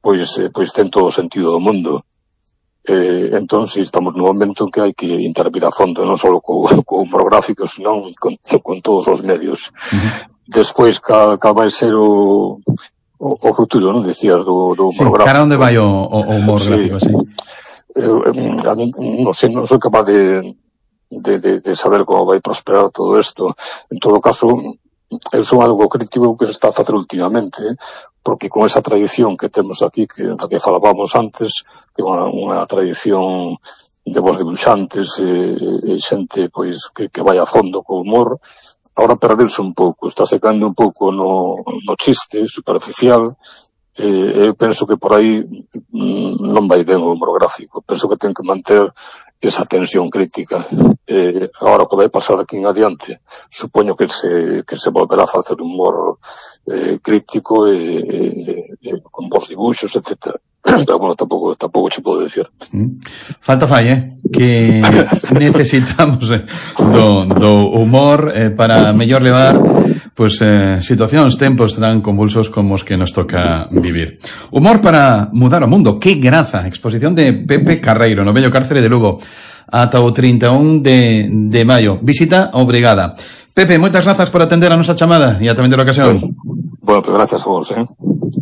pois, eh, pois ten todo o sentido do mundo. Eh, entón, si estamos no momento en que hai que intervir a fondo, non só co, co humor gráfico, senón con, con todos os medios. Uh-huh. Despois, cal, cal vai ser o, o, o futuro, non? Decías, do, do humor sí, gráfico. Cara onde vai o, o humor sí. gráfico, sí. Eu, a mí, non sei, non sou capaz de, de, de, de saber como vai prosperar todo isto. En todo caso, eu son algo crítico que se está a facer últimamente, porque con esa tradición que temos aquí, que, da que falábamos antes, que é unha, unha tradición de vos dibuixantes e, e xente pois que, que vai a fondo co humor, ahora perderse un pouco, está secando un pouco no, no chiste superficial, e eu penso que por aí non vai ben o humor gráfico, penso que ten que manter esa tensión crítica. Eh, agora, o que vai pasar aquí en adiante, supoño que se, que se volverá a facer humor eh, crítico e, e, e con bons dibuixos, etcétera. Pero, bueno, tampouco, tampouco che podo decir. Mm. Falta fai, eh? Que necesitamos eh, do, do humor eh, para mellor levar pues, eh, situacións, tempos tan convulsos como os que nos toca vivir. Humor para mudar o mundo. Que graza! Exposición de Pepe Carreiro no Bello Cárcere de Lugo ata o trinta e un de, de maio. Visita obrigada. Pepe, moitas grazas por atender a nosa chamada e a tamén de la ocasión. Bueno, pues gracias a vos, eh?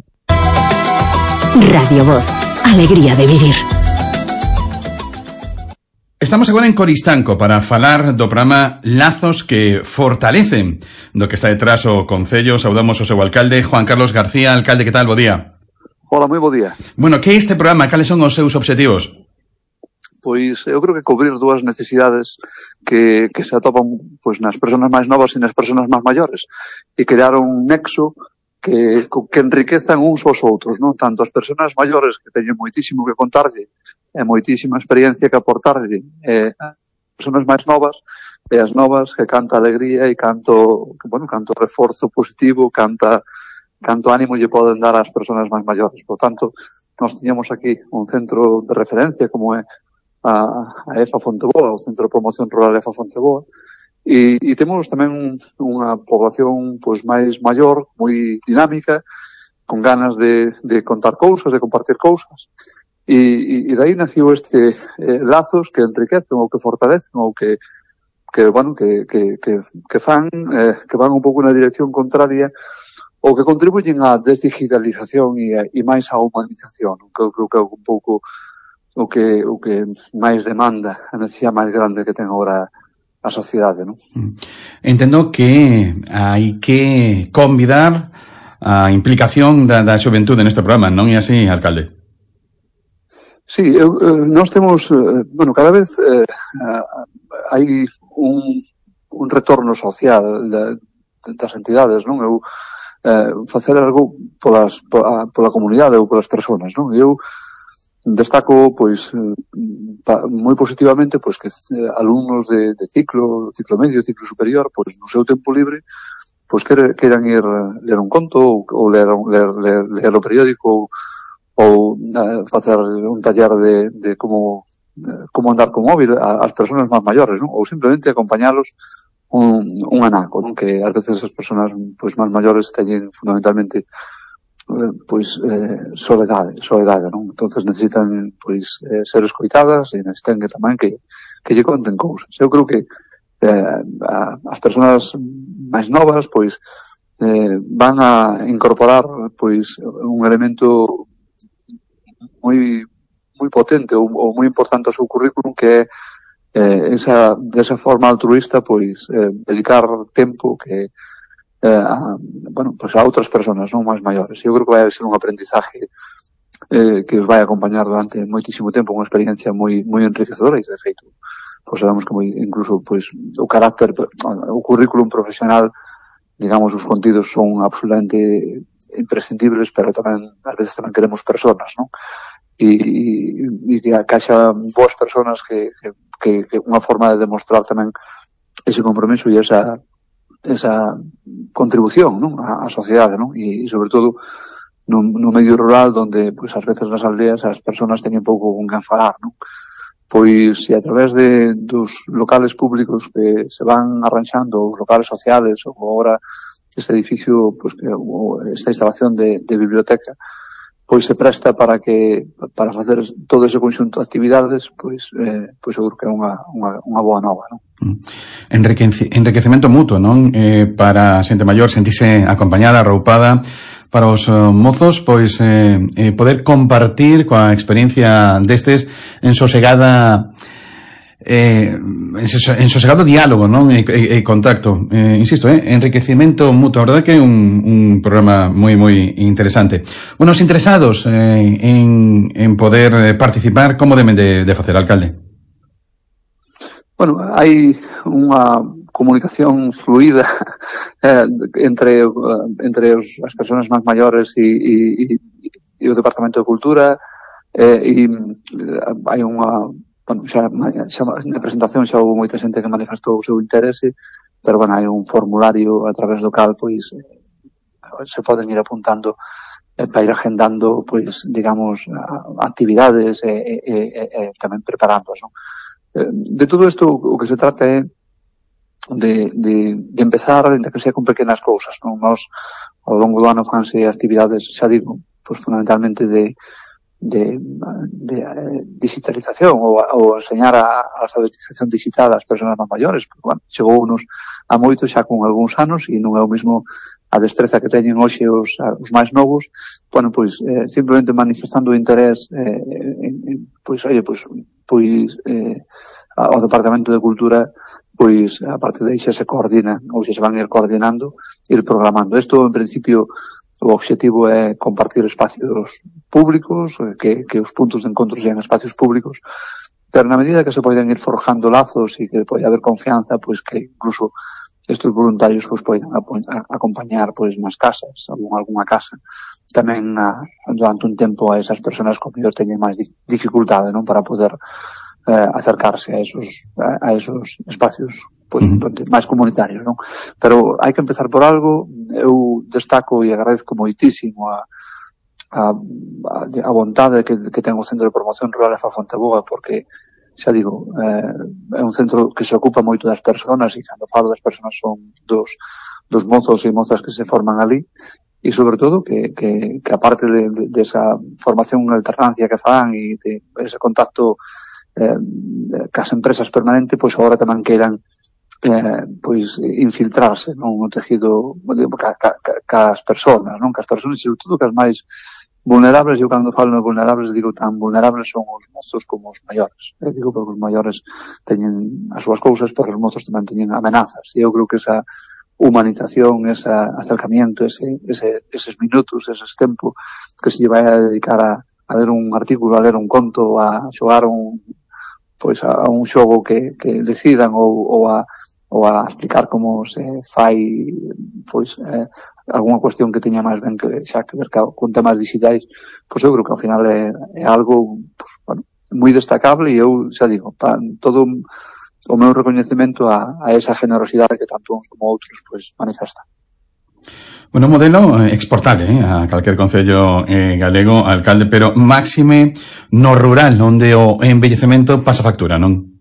Radio Voz, alegría de vivir. Estamos agora en Coristanco para falar do programa Lazos que fortalecen, do que está detrás o Concello. Saudamos o seu alcalde, Juan Carlos García. Alcalde, que tal? Bo día. Hola, moi bo día. Bueno, que é este programa? Cales son os seus obxectivos? Pois eu creo que cubrir dúas necesidades que, que se atopan pois, nas persoas máis novas e nas persoas máis maiores, e crear un nexo que, que enriquezan uns aos outros, non? Tanto as persoas maiores que teñen moitísimo que contarlle e moitísima experiencia que aportarlle, e as persoas máis novas e as novas que canta alegría e canto, bueno, canto reforzo positivo, canta canto ánimo lle poden dar ás persoas máis maiores. Por tanto, nós tiñamos aquí un centro de referencia como é a, a EFA Fonteboa, o Centro de Promoción Rural EFA Fonteboa, e, e temos tamén unha población pois máis maior, moi dinámica, con ganas de, de contar cousas, de compartir cousas, e, e, e dai naciu este eh, lazos que enriquecen ou que fortalecen ou que que, bueno, que, que, que, que fan, eh, que van un pouco na dirección contraria ou que contribuyen á desdigitalización e, e máis á humanización, que eu creo que é un pouco o que o que máis demanda, a necesidade máis grande que ten agora a sociedade, non? Entendo que hai que convidar a implicación da, da xuventude neste programa, non é así, alcalde? Sí, eu, eh, nós temos, eh, bueno, cada vez eh, hai un, un retorno social da, das entidades, non? Eu eh, facer algo polas, pola, pola comunidade ou polas persoas, non? Eu destaco, pois, pa, moi positivamente, pois, que eh, alumnos de, de ciclo, ciclo medio, ciclo superior, pois, no seu tempo libre, pois, quer, queran ir ler un conto, ou, ou ler, ler, ler, ler o periódico, ou, ou eh, facer un taller de, de como, eh, como andar con móvil ás persoas máis maiores, non? Ou simplemente acompañalos un, un anaco, non? Que ás veces as persoas, pois, máis maiores teñen fundamentalmente pois eh, soledade, soledade, non? Entonces necesitan pois eh, ser escoitadas e necesitan que tamén que que lle conten cousas. Eu creo que eh, a, as persoas máis novas pois eh, van a incorporar pois un elemento moi moi potente ou, ou moi importante ao seu currículum, que é eh, esa desa forma altruista pois eh, dedicar tempo que Eh, a, bueno, pues a outras persoas non máis maiores. Eu creo que vai ser un aprendizaje eh, que os vai acompañar durante moitísimo tempo, unha experiencia moi moi enriquecedora, e de feito, pues sabemos que moi, incluso pues o carácter, o currículum profesional, digamos, os contidos son absolutamente imprescindibles, pero tamén ás veces tamén queremos persoas, non? E, e, e que haxa boas persoas que, que, que, que unha forma de demostrar tamén ese compromiso e esa esa contribución, non? A, a sociedade, non? E, e sobre todo no, no medio rural, donde pois ás veces nas aldeas as persoas teñen pouco con quen falar, non? Pois se a través de dos locales públicos que se van arranxando, os locales sociales, ou agora este edificio, pois que ou esta instalación de, de biblioteca, pois se presta para que para facer todo ese conxunto de actividades, pois eh, pois seguro que é unha, unha, unha boa nova, non? Enriquece, enriquecemento mutuo, non? Eh, para a xente maior sentirse acompañada, arroupada, para os uh, mozos, pois eh, eh, poder compartir coa experiencia destes en sosegada eh, en sosegado diálogo, non? E, e, e contacto, eh, insisto, eh, enriquecemento mutuo. A verdade que é un, un programa moi, moi interesante. Bueno, os interesados eh, en, en poder participar, como deben de, de facer, alcalde? Bueno, hai unha comunicación fluida eh, entre entre os, as persoas máis maiores e, e, e o Departamento de Cultura, eh, e hai unha bueno, xa, xa na presentación xa houve moita xente que manifestou o seu interese, pero bueno, hai un formulario a través do cal pois eh, se poden ir apuntando eh, para ir agendando pois, digamos, actividades e, e, e, e tamén preparándoas, non? Eh, de todo isto o que se trata é de, de, de empezar, ainda que sea con pequenas cousas, non? Nós ao longo do ano fanse actividades, xa digo, pois fundamentalmente de de, de eh, digitalización ou, ou enseñar a, a alfabetización digital ás persoas máis maiores, porque, bueno, chegounos a moito xa con algúns anos e non é o mesmo a destreza que teñen hoxe os, os máis novos. Bueno, pois, eh, simplemente manifestando o interés eh, en, en, pois, oye, pois, pois eh, ao Departamento de Cultura, pois, a parte de aí xa se coordinan, ou xa se van ir coordinando, ir programando. Isto, en principio, o obxectivo é compartir espacios públicos, que, que os puntos de encontro sean espacios públicos, pero na medida que se poden ir forjando lazos e que pode haber confianza, pois que incluso estes voluntarios pois poden acompañar pois nas casas, algún, alguna casa, tamén a, durante un tempo a esas persoas como eu teñen máis dificultade, non, para poder eh, acercarse a esos a, a esos espacios pois donde, máis comunitarios, non? Pero hai que empezar por algo. Eu destaco e agradezco moitísimo a a, a, a vontade que, que ten o Centro de Promoción Rural F A Fonteboa, porque xa digo, eh, é un centro que se ocupa moito das persoas, e cando falo das persoas son dos, dos mozos e mozas que se forman ali, e sobre todo que, que, que aparte de, de, de esa formación en alternancia que fan e de ese contacto eh, cas empresas permanente, pois agora tamén queiran eh, pois infiltrarse non no tejido ca, ca, ca, cas persoas, non? Cas persoas, e sobre todo cas máis vulnerables. Eu cando falo de vulnerables digo tan vulnerables son os mozos como os maiores. Eu digo porque os maiores teñen as súas cousas, pero os mozos tamén teñen amenazas, e eu creo que esa humanización, ese acercamiento, ese, ese, eses minutos, eses tempo que se vai a dedicar a, a ler un artículo, a ler un conto, a xogar un pois a, a un xogo que, que decidan ou, ou a ou a explicar como se fai pois eh, alguna cuestión que teña máis ben que xa que ver con temas digitais, pois eu creo que ao final é, é algo pois, bueno, moi destacable, e eu xa digo, pa, todo o meu recoñecemento a, a esa generosidade que tanto uns como outros pois manifestan. Bueno, un modelo exportable eh, a calquer concello eh, galego, alcalde, pero máxime no rural, onde o embellecemento pasa factura, non?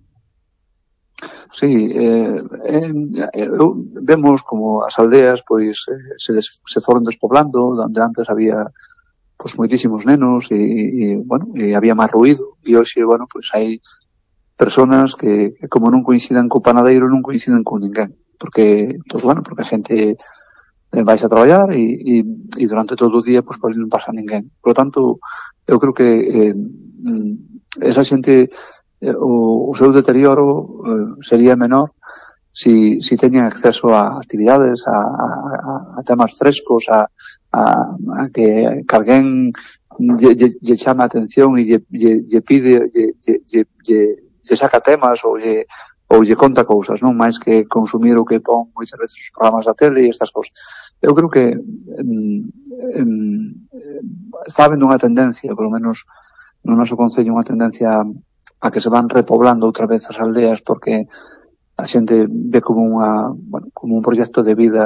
Sí, eh, eh, vemos como as aldeas pois eh, se, des, se foron despoblando, onde antes había pois moitísimos nenos e, e bueno, e había máis ruído, e hoxe, bueno, pois hai personas que, que como non coincidan co panadeiro non coinciden con ninguén, porque, pois bueno, porque a xente eh, vais a traballar e, e, e durante todo o día pois pois non pasa ninguén. Por lo tanto, eu creo que eh, esa xente O, o seu deterioro eh, sería menor si, si teñen acceso a actividades, a, a, a temas frescos, a, a, a que, que alguén lle, lle, lle chama a atención e lle, lle, lle pide, lle, lle, lle, lle, lle saca temas ou lle, ou lle conta cousas, non máis que consumir o que pon moitas veces os programas da tele e estas cousas. Eu creo que em, em, está habendo unha tendencia, polo menos no noso concello, unha tendencia a que se van repoblando outra vez as aldeas, porque a xente ve como unha, bueno, como un proxecto de vida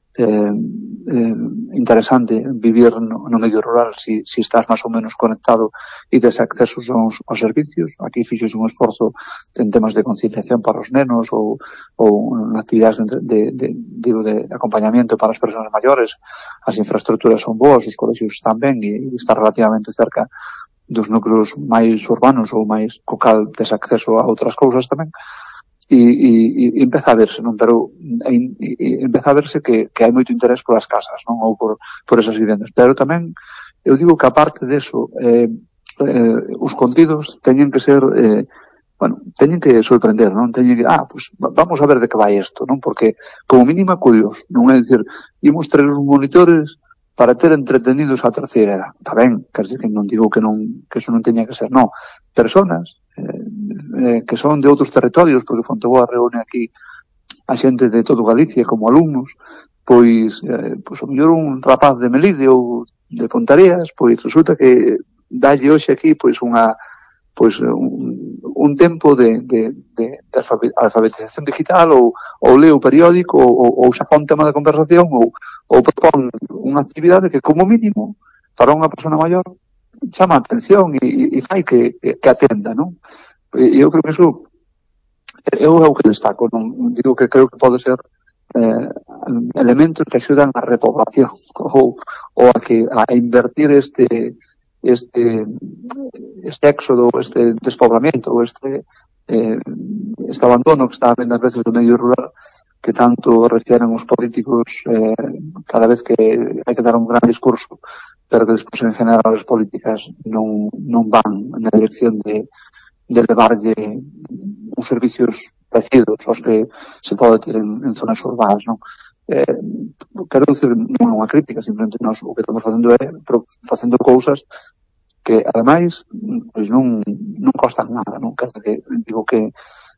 eh, eh, interesante vivir no, no medio rural si, si estás máis ou menos conectado e des accesos aos, aos servicios. Aquí fixos un esforzo en temas de concienciación para os nenos ou, ou en actividades de, de, de, digo, de acompañamiento para as persoas maiores. As infraestructuras son boas, os colexios están ben e, e está relativamente cerca dos núcleos máis urbanos ou máis co cal des acceso a outras cousas tamén. E, e, e empeza a verse, non? Pero e, e, empeza a verse que, que hai moito interés polas casas, non? Ou por, por esas vivendas. Pero tamén, eu digo que aparte deso, eh, eh, os contidos teñen que ser, eh, bueno, teñen que sorprender, non? Teñen que, ah, pues vamos a ver de que vai isto, non? Porque, como mínima, curioso, non é dicir, imos traer os monitores para ter entretenidos a terceira edad. Está ben, quer dizer que non digo que non, que eso non teña que ser, non. Personas, eh, eh, que son de outros territorios, porque Fonteboa reúne aquí a xente de todo Galicia como alumnos, pois, eh, pois o mellor un rapaz de Melide ou de Pontareas, pois resulta que dalle hoxe aquí pois unha pois un, un tempo de, de, de, de alfabetización digital ou, ou leo o periódico ou, ou xa pon tema de conversación ou, ou propón unha actividade que como mínimo para unha persona maior chama a atención e, e fai que, que, que atenda, non? E eu creo que iso eu é o que destaco, non digo que creo que pode ser eh, elementos que axudan a repoblación ou, ou a que a invertir este este este éxodo, este despoblamiento, este eh, este abandono que está habendo ás veces do medio rural que tanto refieren os políticos eh, cada vez que hai que dar un gran discurso, pero que despois en general as políticas non, non van na dirección de de levarlle uns servicios parecidos aos que se pode ter en, en zonas urbanas, non? Eh, quero dicir, non é unha crítica, simplemente nós o que estamos facendo é facendo cousas que, ademais, pois non, non costan nada, non? Quer dizer que, digo que,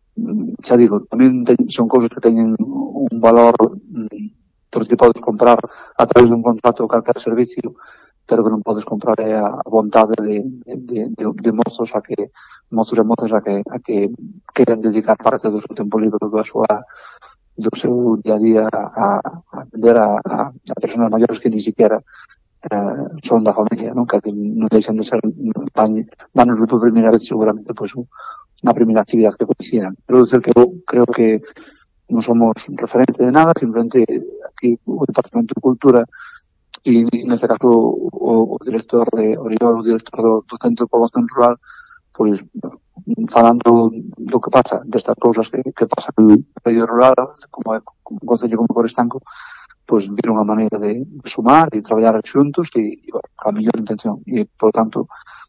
xa digo, tamén ten, son cousas que teñen un valor porque podes comprar a través dun contrato calquer servicio, pero que non podes comprar é a vontade de, de, de, de mozos a que mozos e mozas a que, a que queran dedicar parte do seu tempo libre da súa do seu día a día a, a atender a, a, a personas maiores que ni siquiera eh, son da familia, non? Que non deixan de ser van, van por primeira vez seguramente pois unha primeira actividade que coincidan. Quero dizer que eu creo que non somos referente de nada, simplemente aquí o Departamento de Cultura e neste caso o, o director de Oriol, o director do, do Centro de Poboación Rural, pois falando do que pasa, destas cousas que, que pasan no medio rural, como é un concello como Coristanco, pois viron unha maneira de sumar e traballar xuntos e, e bueno, a mellor intención. E, por tanto,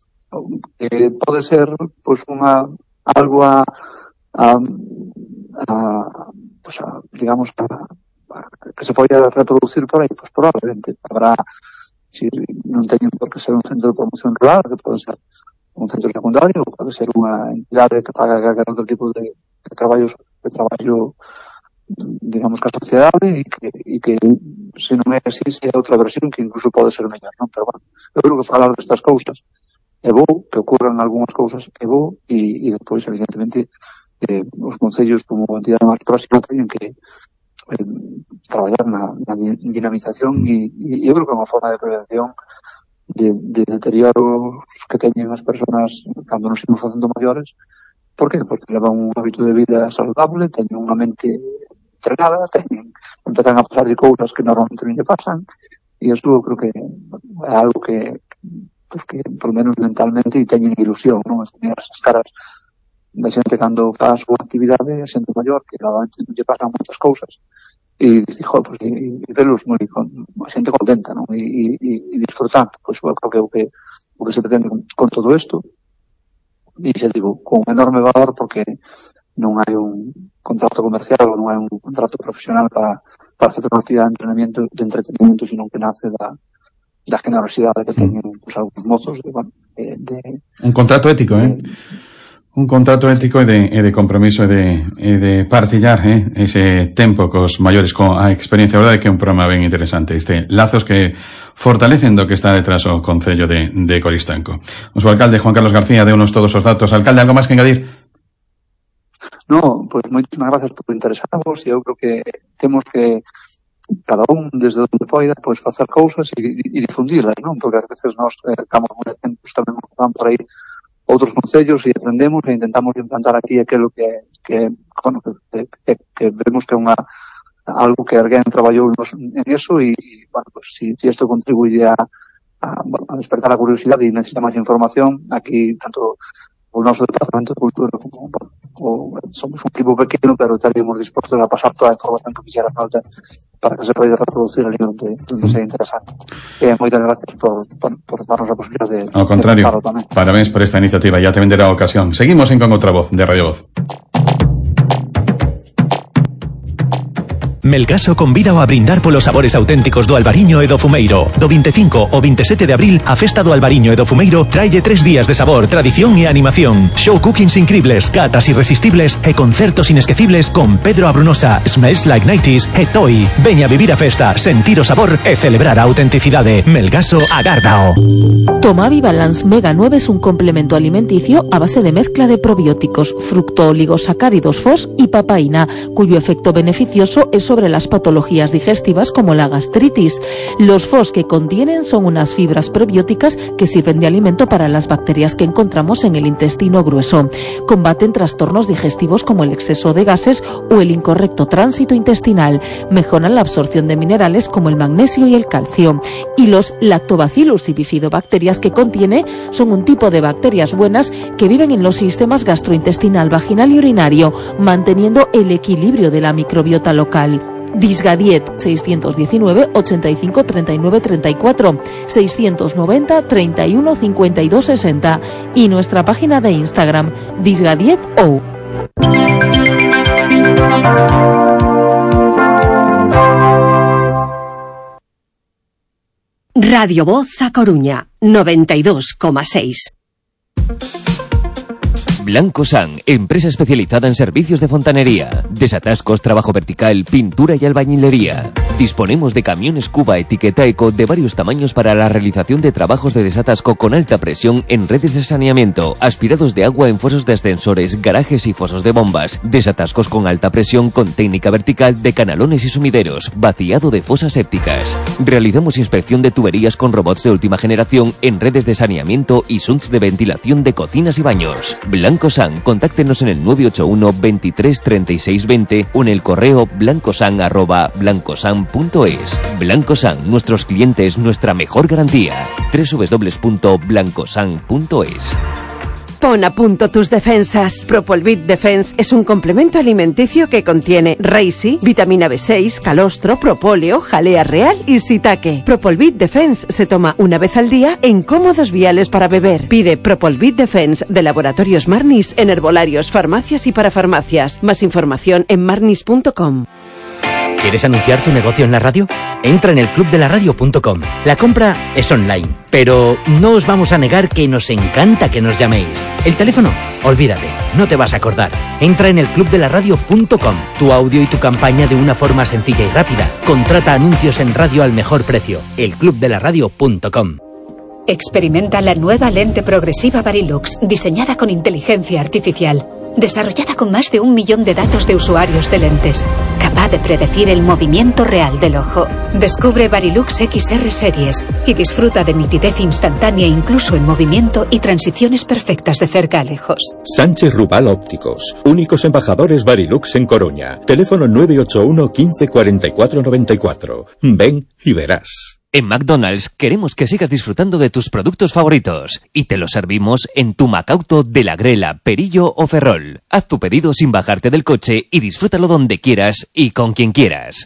eh, pode ser pois unha algo a, a, a, pues a digamos, a que se poida reproducir por aí, pois probablemente habrá, si non teñen por que ser un centro de promoción rural, que pode ser un centro secundario, pode ser unha entidade que paga calquer outro tipo de, de traballos, de traballo, digamos, que a sociedade e que, e que se non é así, se é outra versión que incluso pode ser mellor, non? Pero bueno, eu creo que falar destas cousas é bo, que ocurran algunhas cousas é bo e, e depois, evidentemente, eh, os concellos como entidade máis próxima teñen que eh, traballar na, na dinamización e, e eu creo que é unha forma de prevención de, de deterioros que teñen as persoas cando nos imos facendo maiores. Por que? Porque levan un hábito de vida saludable, teñen unha mente entrenada, teñen, empezan a pasar de cousas que normalmente non lle pasan e isto eu creo que é algo que pues que, por menos mentalmente, e teñen ilusión, non? As esas caras da xente cando fa a súa actividade, a xente maior, que normalmente non lle pasan moitas cousas, e dice, jo, pues, e, e velos moi con a xente contenta, non? E, e, e disfrutando, pois pues, eu creo que o que o que se pretende con, con todo isto, e xa digo, con un enorme valor, porque non hai un contrato comercial ou non hai un contrato profesional para, para facer unha actividade de entrenamiento, de entretenimiento, sino que nace da, da generosidade que teñen pues, algúns mozos de, bueno, de, de, un contrato ético, eh? Un contrato ético e de, e de compromiso e de, e de partillar eh, ese tempo cos maiores con a experiencia. A verdade que é un programa ben interesante, este lazos que fortalecen do que está detrás o Concello de, de Coristanco. O seu alcalde, Juan Carlos García, deunos todos os datos. Alcalde, algo máis que engadir? No, pois pues, moitísimas gracias por interesarvos e eu creo que temos que cada un desde onde poida pois facer cousas e, e difundirlas, non? Porque ás veces nós eh, estamos moi atentos tamén van por aí outros concellos e aprendemos e intentamos implantar aquí aquilo que que, bueno, que, que, que vemos que é unha algo que alguén traballou nos, en eso e, e bueno, pues si, si esto contribuye a, a, a despertar a curiosidade e necesita máis información, aquí tanto o noso Departamento de Cultura como, o, somos un equipo pequeno, pero estaríamos dispostos a pasar toda a información que quixera falta para que se poida reproducir ali onde, onde sea interesante. E moitas gracias por, por, por darnos a posibilidade de... Ao contrario, parabéns por esta iniciativa, ya te venderá a ocasión. Seguimos en Con Outra Voz, de Radio Voz. Melgaso convida a brindar polos sabores auténticos do Albariño e do Fumeiro. Do veinticinco ao veintisiete de abril, a festa do Albariño e do Fumeiro traille tres días de sabor, tradición e animación. Show cookings incribles, catas irresistibles e concertos inesquecibles con Pedro Abrunosa, Smells Like nineties e Toy. Veña a vivir a festa, sentir o sabor e celebrar a autenticidade. Melgaso agárdao. Tomavi Balance Mega nueve es un complemento alimenticio a base de mezcla de probióticos, fructooligosacáridos F O S y papaína, cuyo efecto beneficioso es sobre las patologías digestivas como la gastritis. Los F O S que contienen son unas fibras prebióticas que sirven de alimento para las bacterias que encontramos en el intestino grueso. Combaten trastornos digestivos como el exceso de gases o el incorrecto tránsito intestinal. Mejoran la absorción de minerales como el magnesio y el calcio. Y los lactobacillus y bifidobacterias que contiene son un tipo de bacterias buenas que viven en los sistemas gastrointestinal, vaginal y urinario, manteniendo el equilibrio de la microbiota local. Disgadiet seiscientos diecinueve ochenta y cinco treinta y nueve treinta y cuatro, seiscientos noventa treinta y uno cincuenta y dos sesenta y nuestra página de Instagram Disgadiet O. Radio Voz a Coruña, noventa y dos coma seis. Blanco San, empresa especializada en servicios de fontanería, desatascos, trabajo vertical, pintura y albañilería. Disponemos de camiones Cuba etiqueta eco de varios tamaños para la realización de trabajos de desatasco con alta presión en redes de saneamiento, aspirados de agua en fosos de ascensores, garajes y fosos de bombas, desatascos con alta presión con técnica vertical de canalones y sumideros, vaciado de fosas sépticas. Realizamos inspección de tuberías con robots de última generación en redes de saneamiento y shunts de ventilación de cocinas y baños. Blanco San, contáctenos en el nueve ocho uno veintitrés treinta y seis veinte o en el correo blancosan arroba blancosan punto es. Blanco San, nuestros clientes, nuestra mejor garantía. doble u doble u doble u punto blancosan punto es. Pon a punto tus defensas. Propolvit Defense es un complemento alimenticio que contiene Reishi, vitamina B seis, calostro, propóleo, jalea real y shiitake. Propolvit Defense se toma una vez al día en cómodos viales para beber. Pide Propolvit Defense de Laboratorios Marnis en herbolarios, farmacias y parafarmacias. Más información en marnis punto com. ¿Quieres anunciar tu negocio en la radio? Entra en el club de la radio punto com. La compra es online, pero no os vamos a negar que nos encanta que nos llaméis. El teléfono, olvídate, no te vas a acordar. Entra en el club de la radio punto com. Tu audio y tu campaña de una forma sencilla y rápida. Contrata anuncios en radio al mejor precio. el club de la radio punto com. Experimenta la nueva lente progresiva Varilux, diseñada con inteligencia artificial. Desarrollada con más de un millón de datos de usuarios de lentes, capaz de predecir el movimiento real del ojo. Descubre Varilux X R Series y disfruta de nitidez instantánea incluso en movimiento y transiciones perfectas de cerca a lejos. Sánchez Rubal Ópticos, únicos embajadores Varilux en Coruña. Teléfono nueve ocho uno quince cuarenta y cuatro noventa y cuatro. Ven y verás. En McDonald's queremos que sigas disfrutando de tus productos favoritos y te los servimos en tu Macauto de la Grela, Perillo o Ferrol. Haz tu pedido sin bajarte del coche y disfrútalo donde quieras y con quien quieras.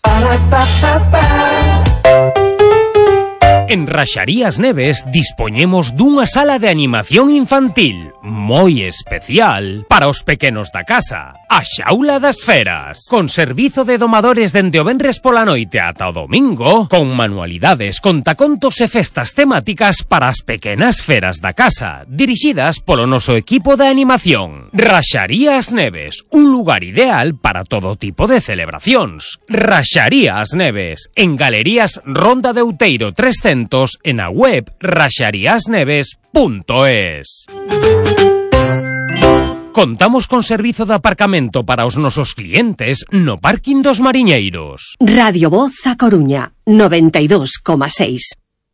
En Raxarías Neves dispoñemos dunha sala de animación infantil moi especial para os pequenos da casa, a Xaula das Feras, con servizo de domadores dende o venres pola noite ata o domingo, con manualidades, contacontos e festas temáticas para as pequenas feras da casa, dirixidas polo noso equipo de animación. Raxarías Neves, un lugar ideal para todo tipo de celebracións. Raxarías Neves, en Galerías Ronda de Outeiro trescentos en a web raxarías neves punto es. Contamos con servizo de aparcamento para os nosos clientes no parking dos Mariñeiros. Radio Voz a Coruña, noventa y dos coma seis.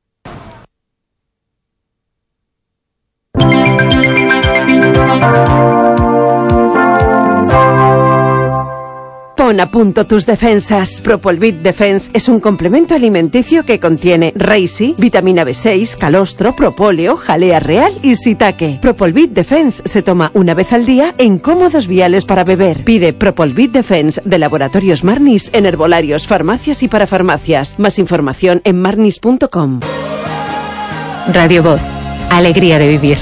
Pon a punto tus defensas. Propolvit Defense es un complemento alimenticio que contiene Reishi, vitamina B seis, calostro, propóleo, jalea real y shiitake. Propolvit Defense se toma una vez al día en cómodos viales para beber. Pide Propolvit Defense de Laboratorios Marnis en herbolarios, farmacias y parafarmacias. Más información en marnis punto com. Radio Voz. Alegría de vivir.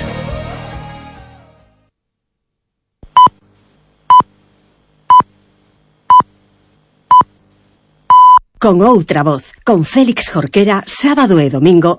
Con outra voz, con Félix Jorquera, sábado e domingo,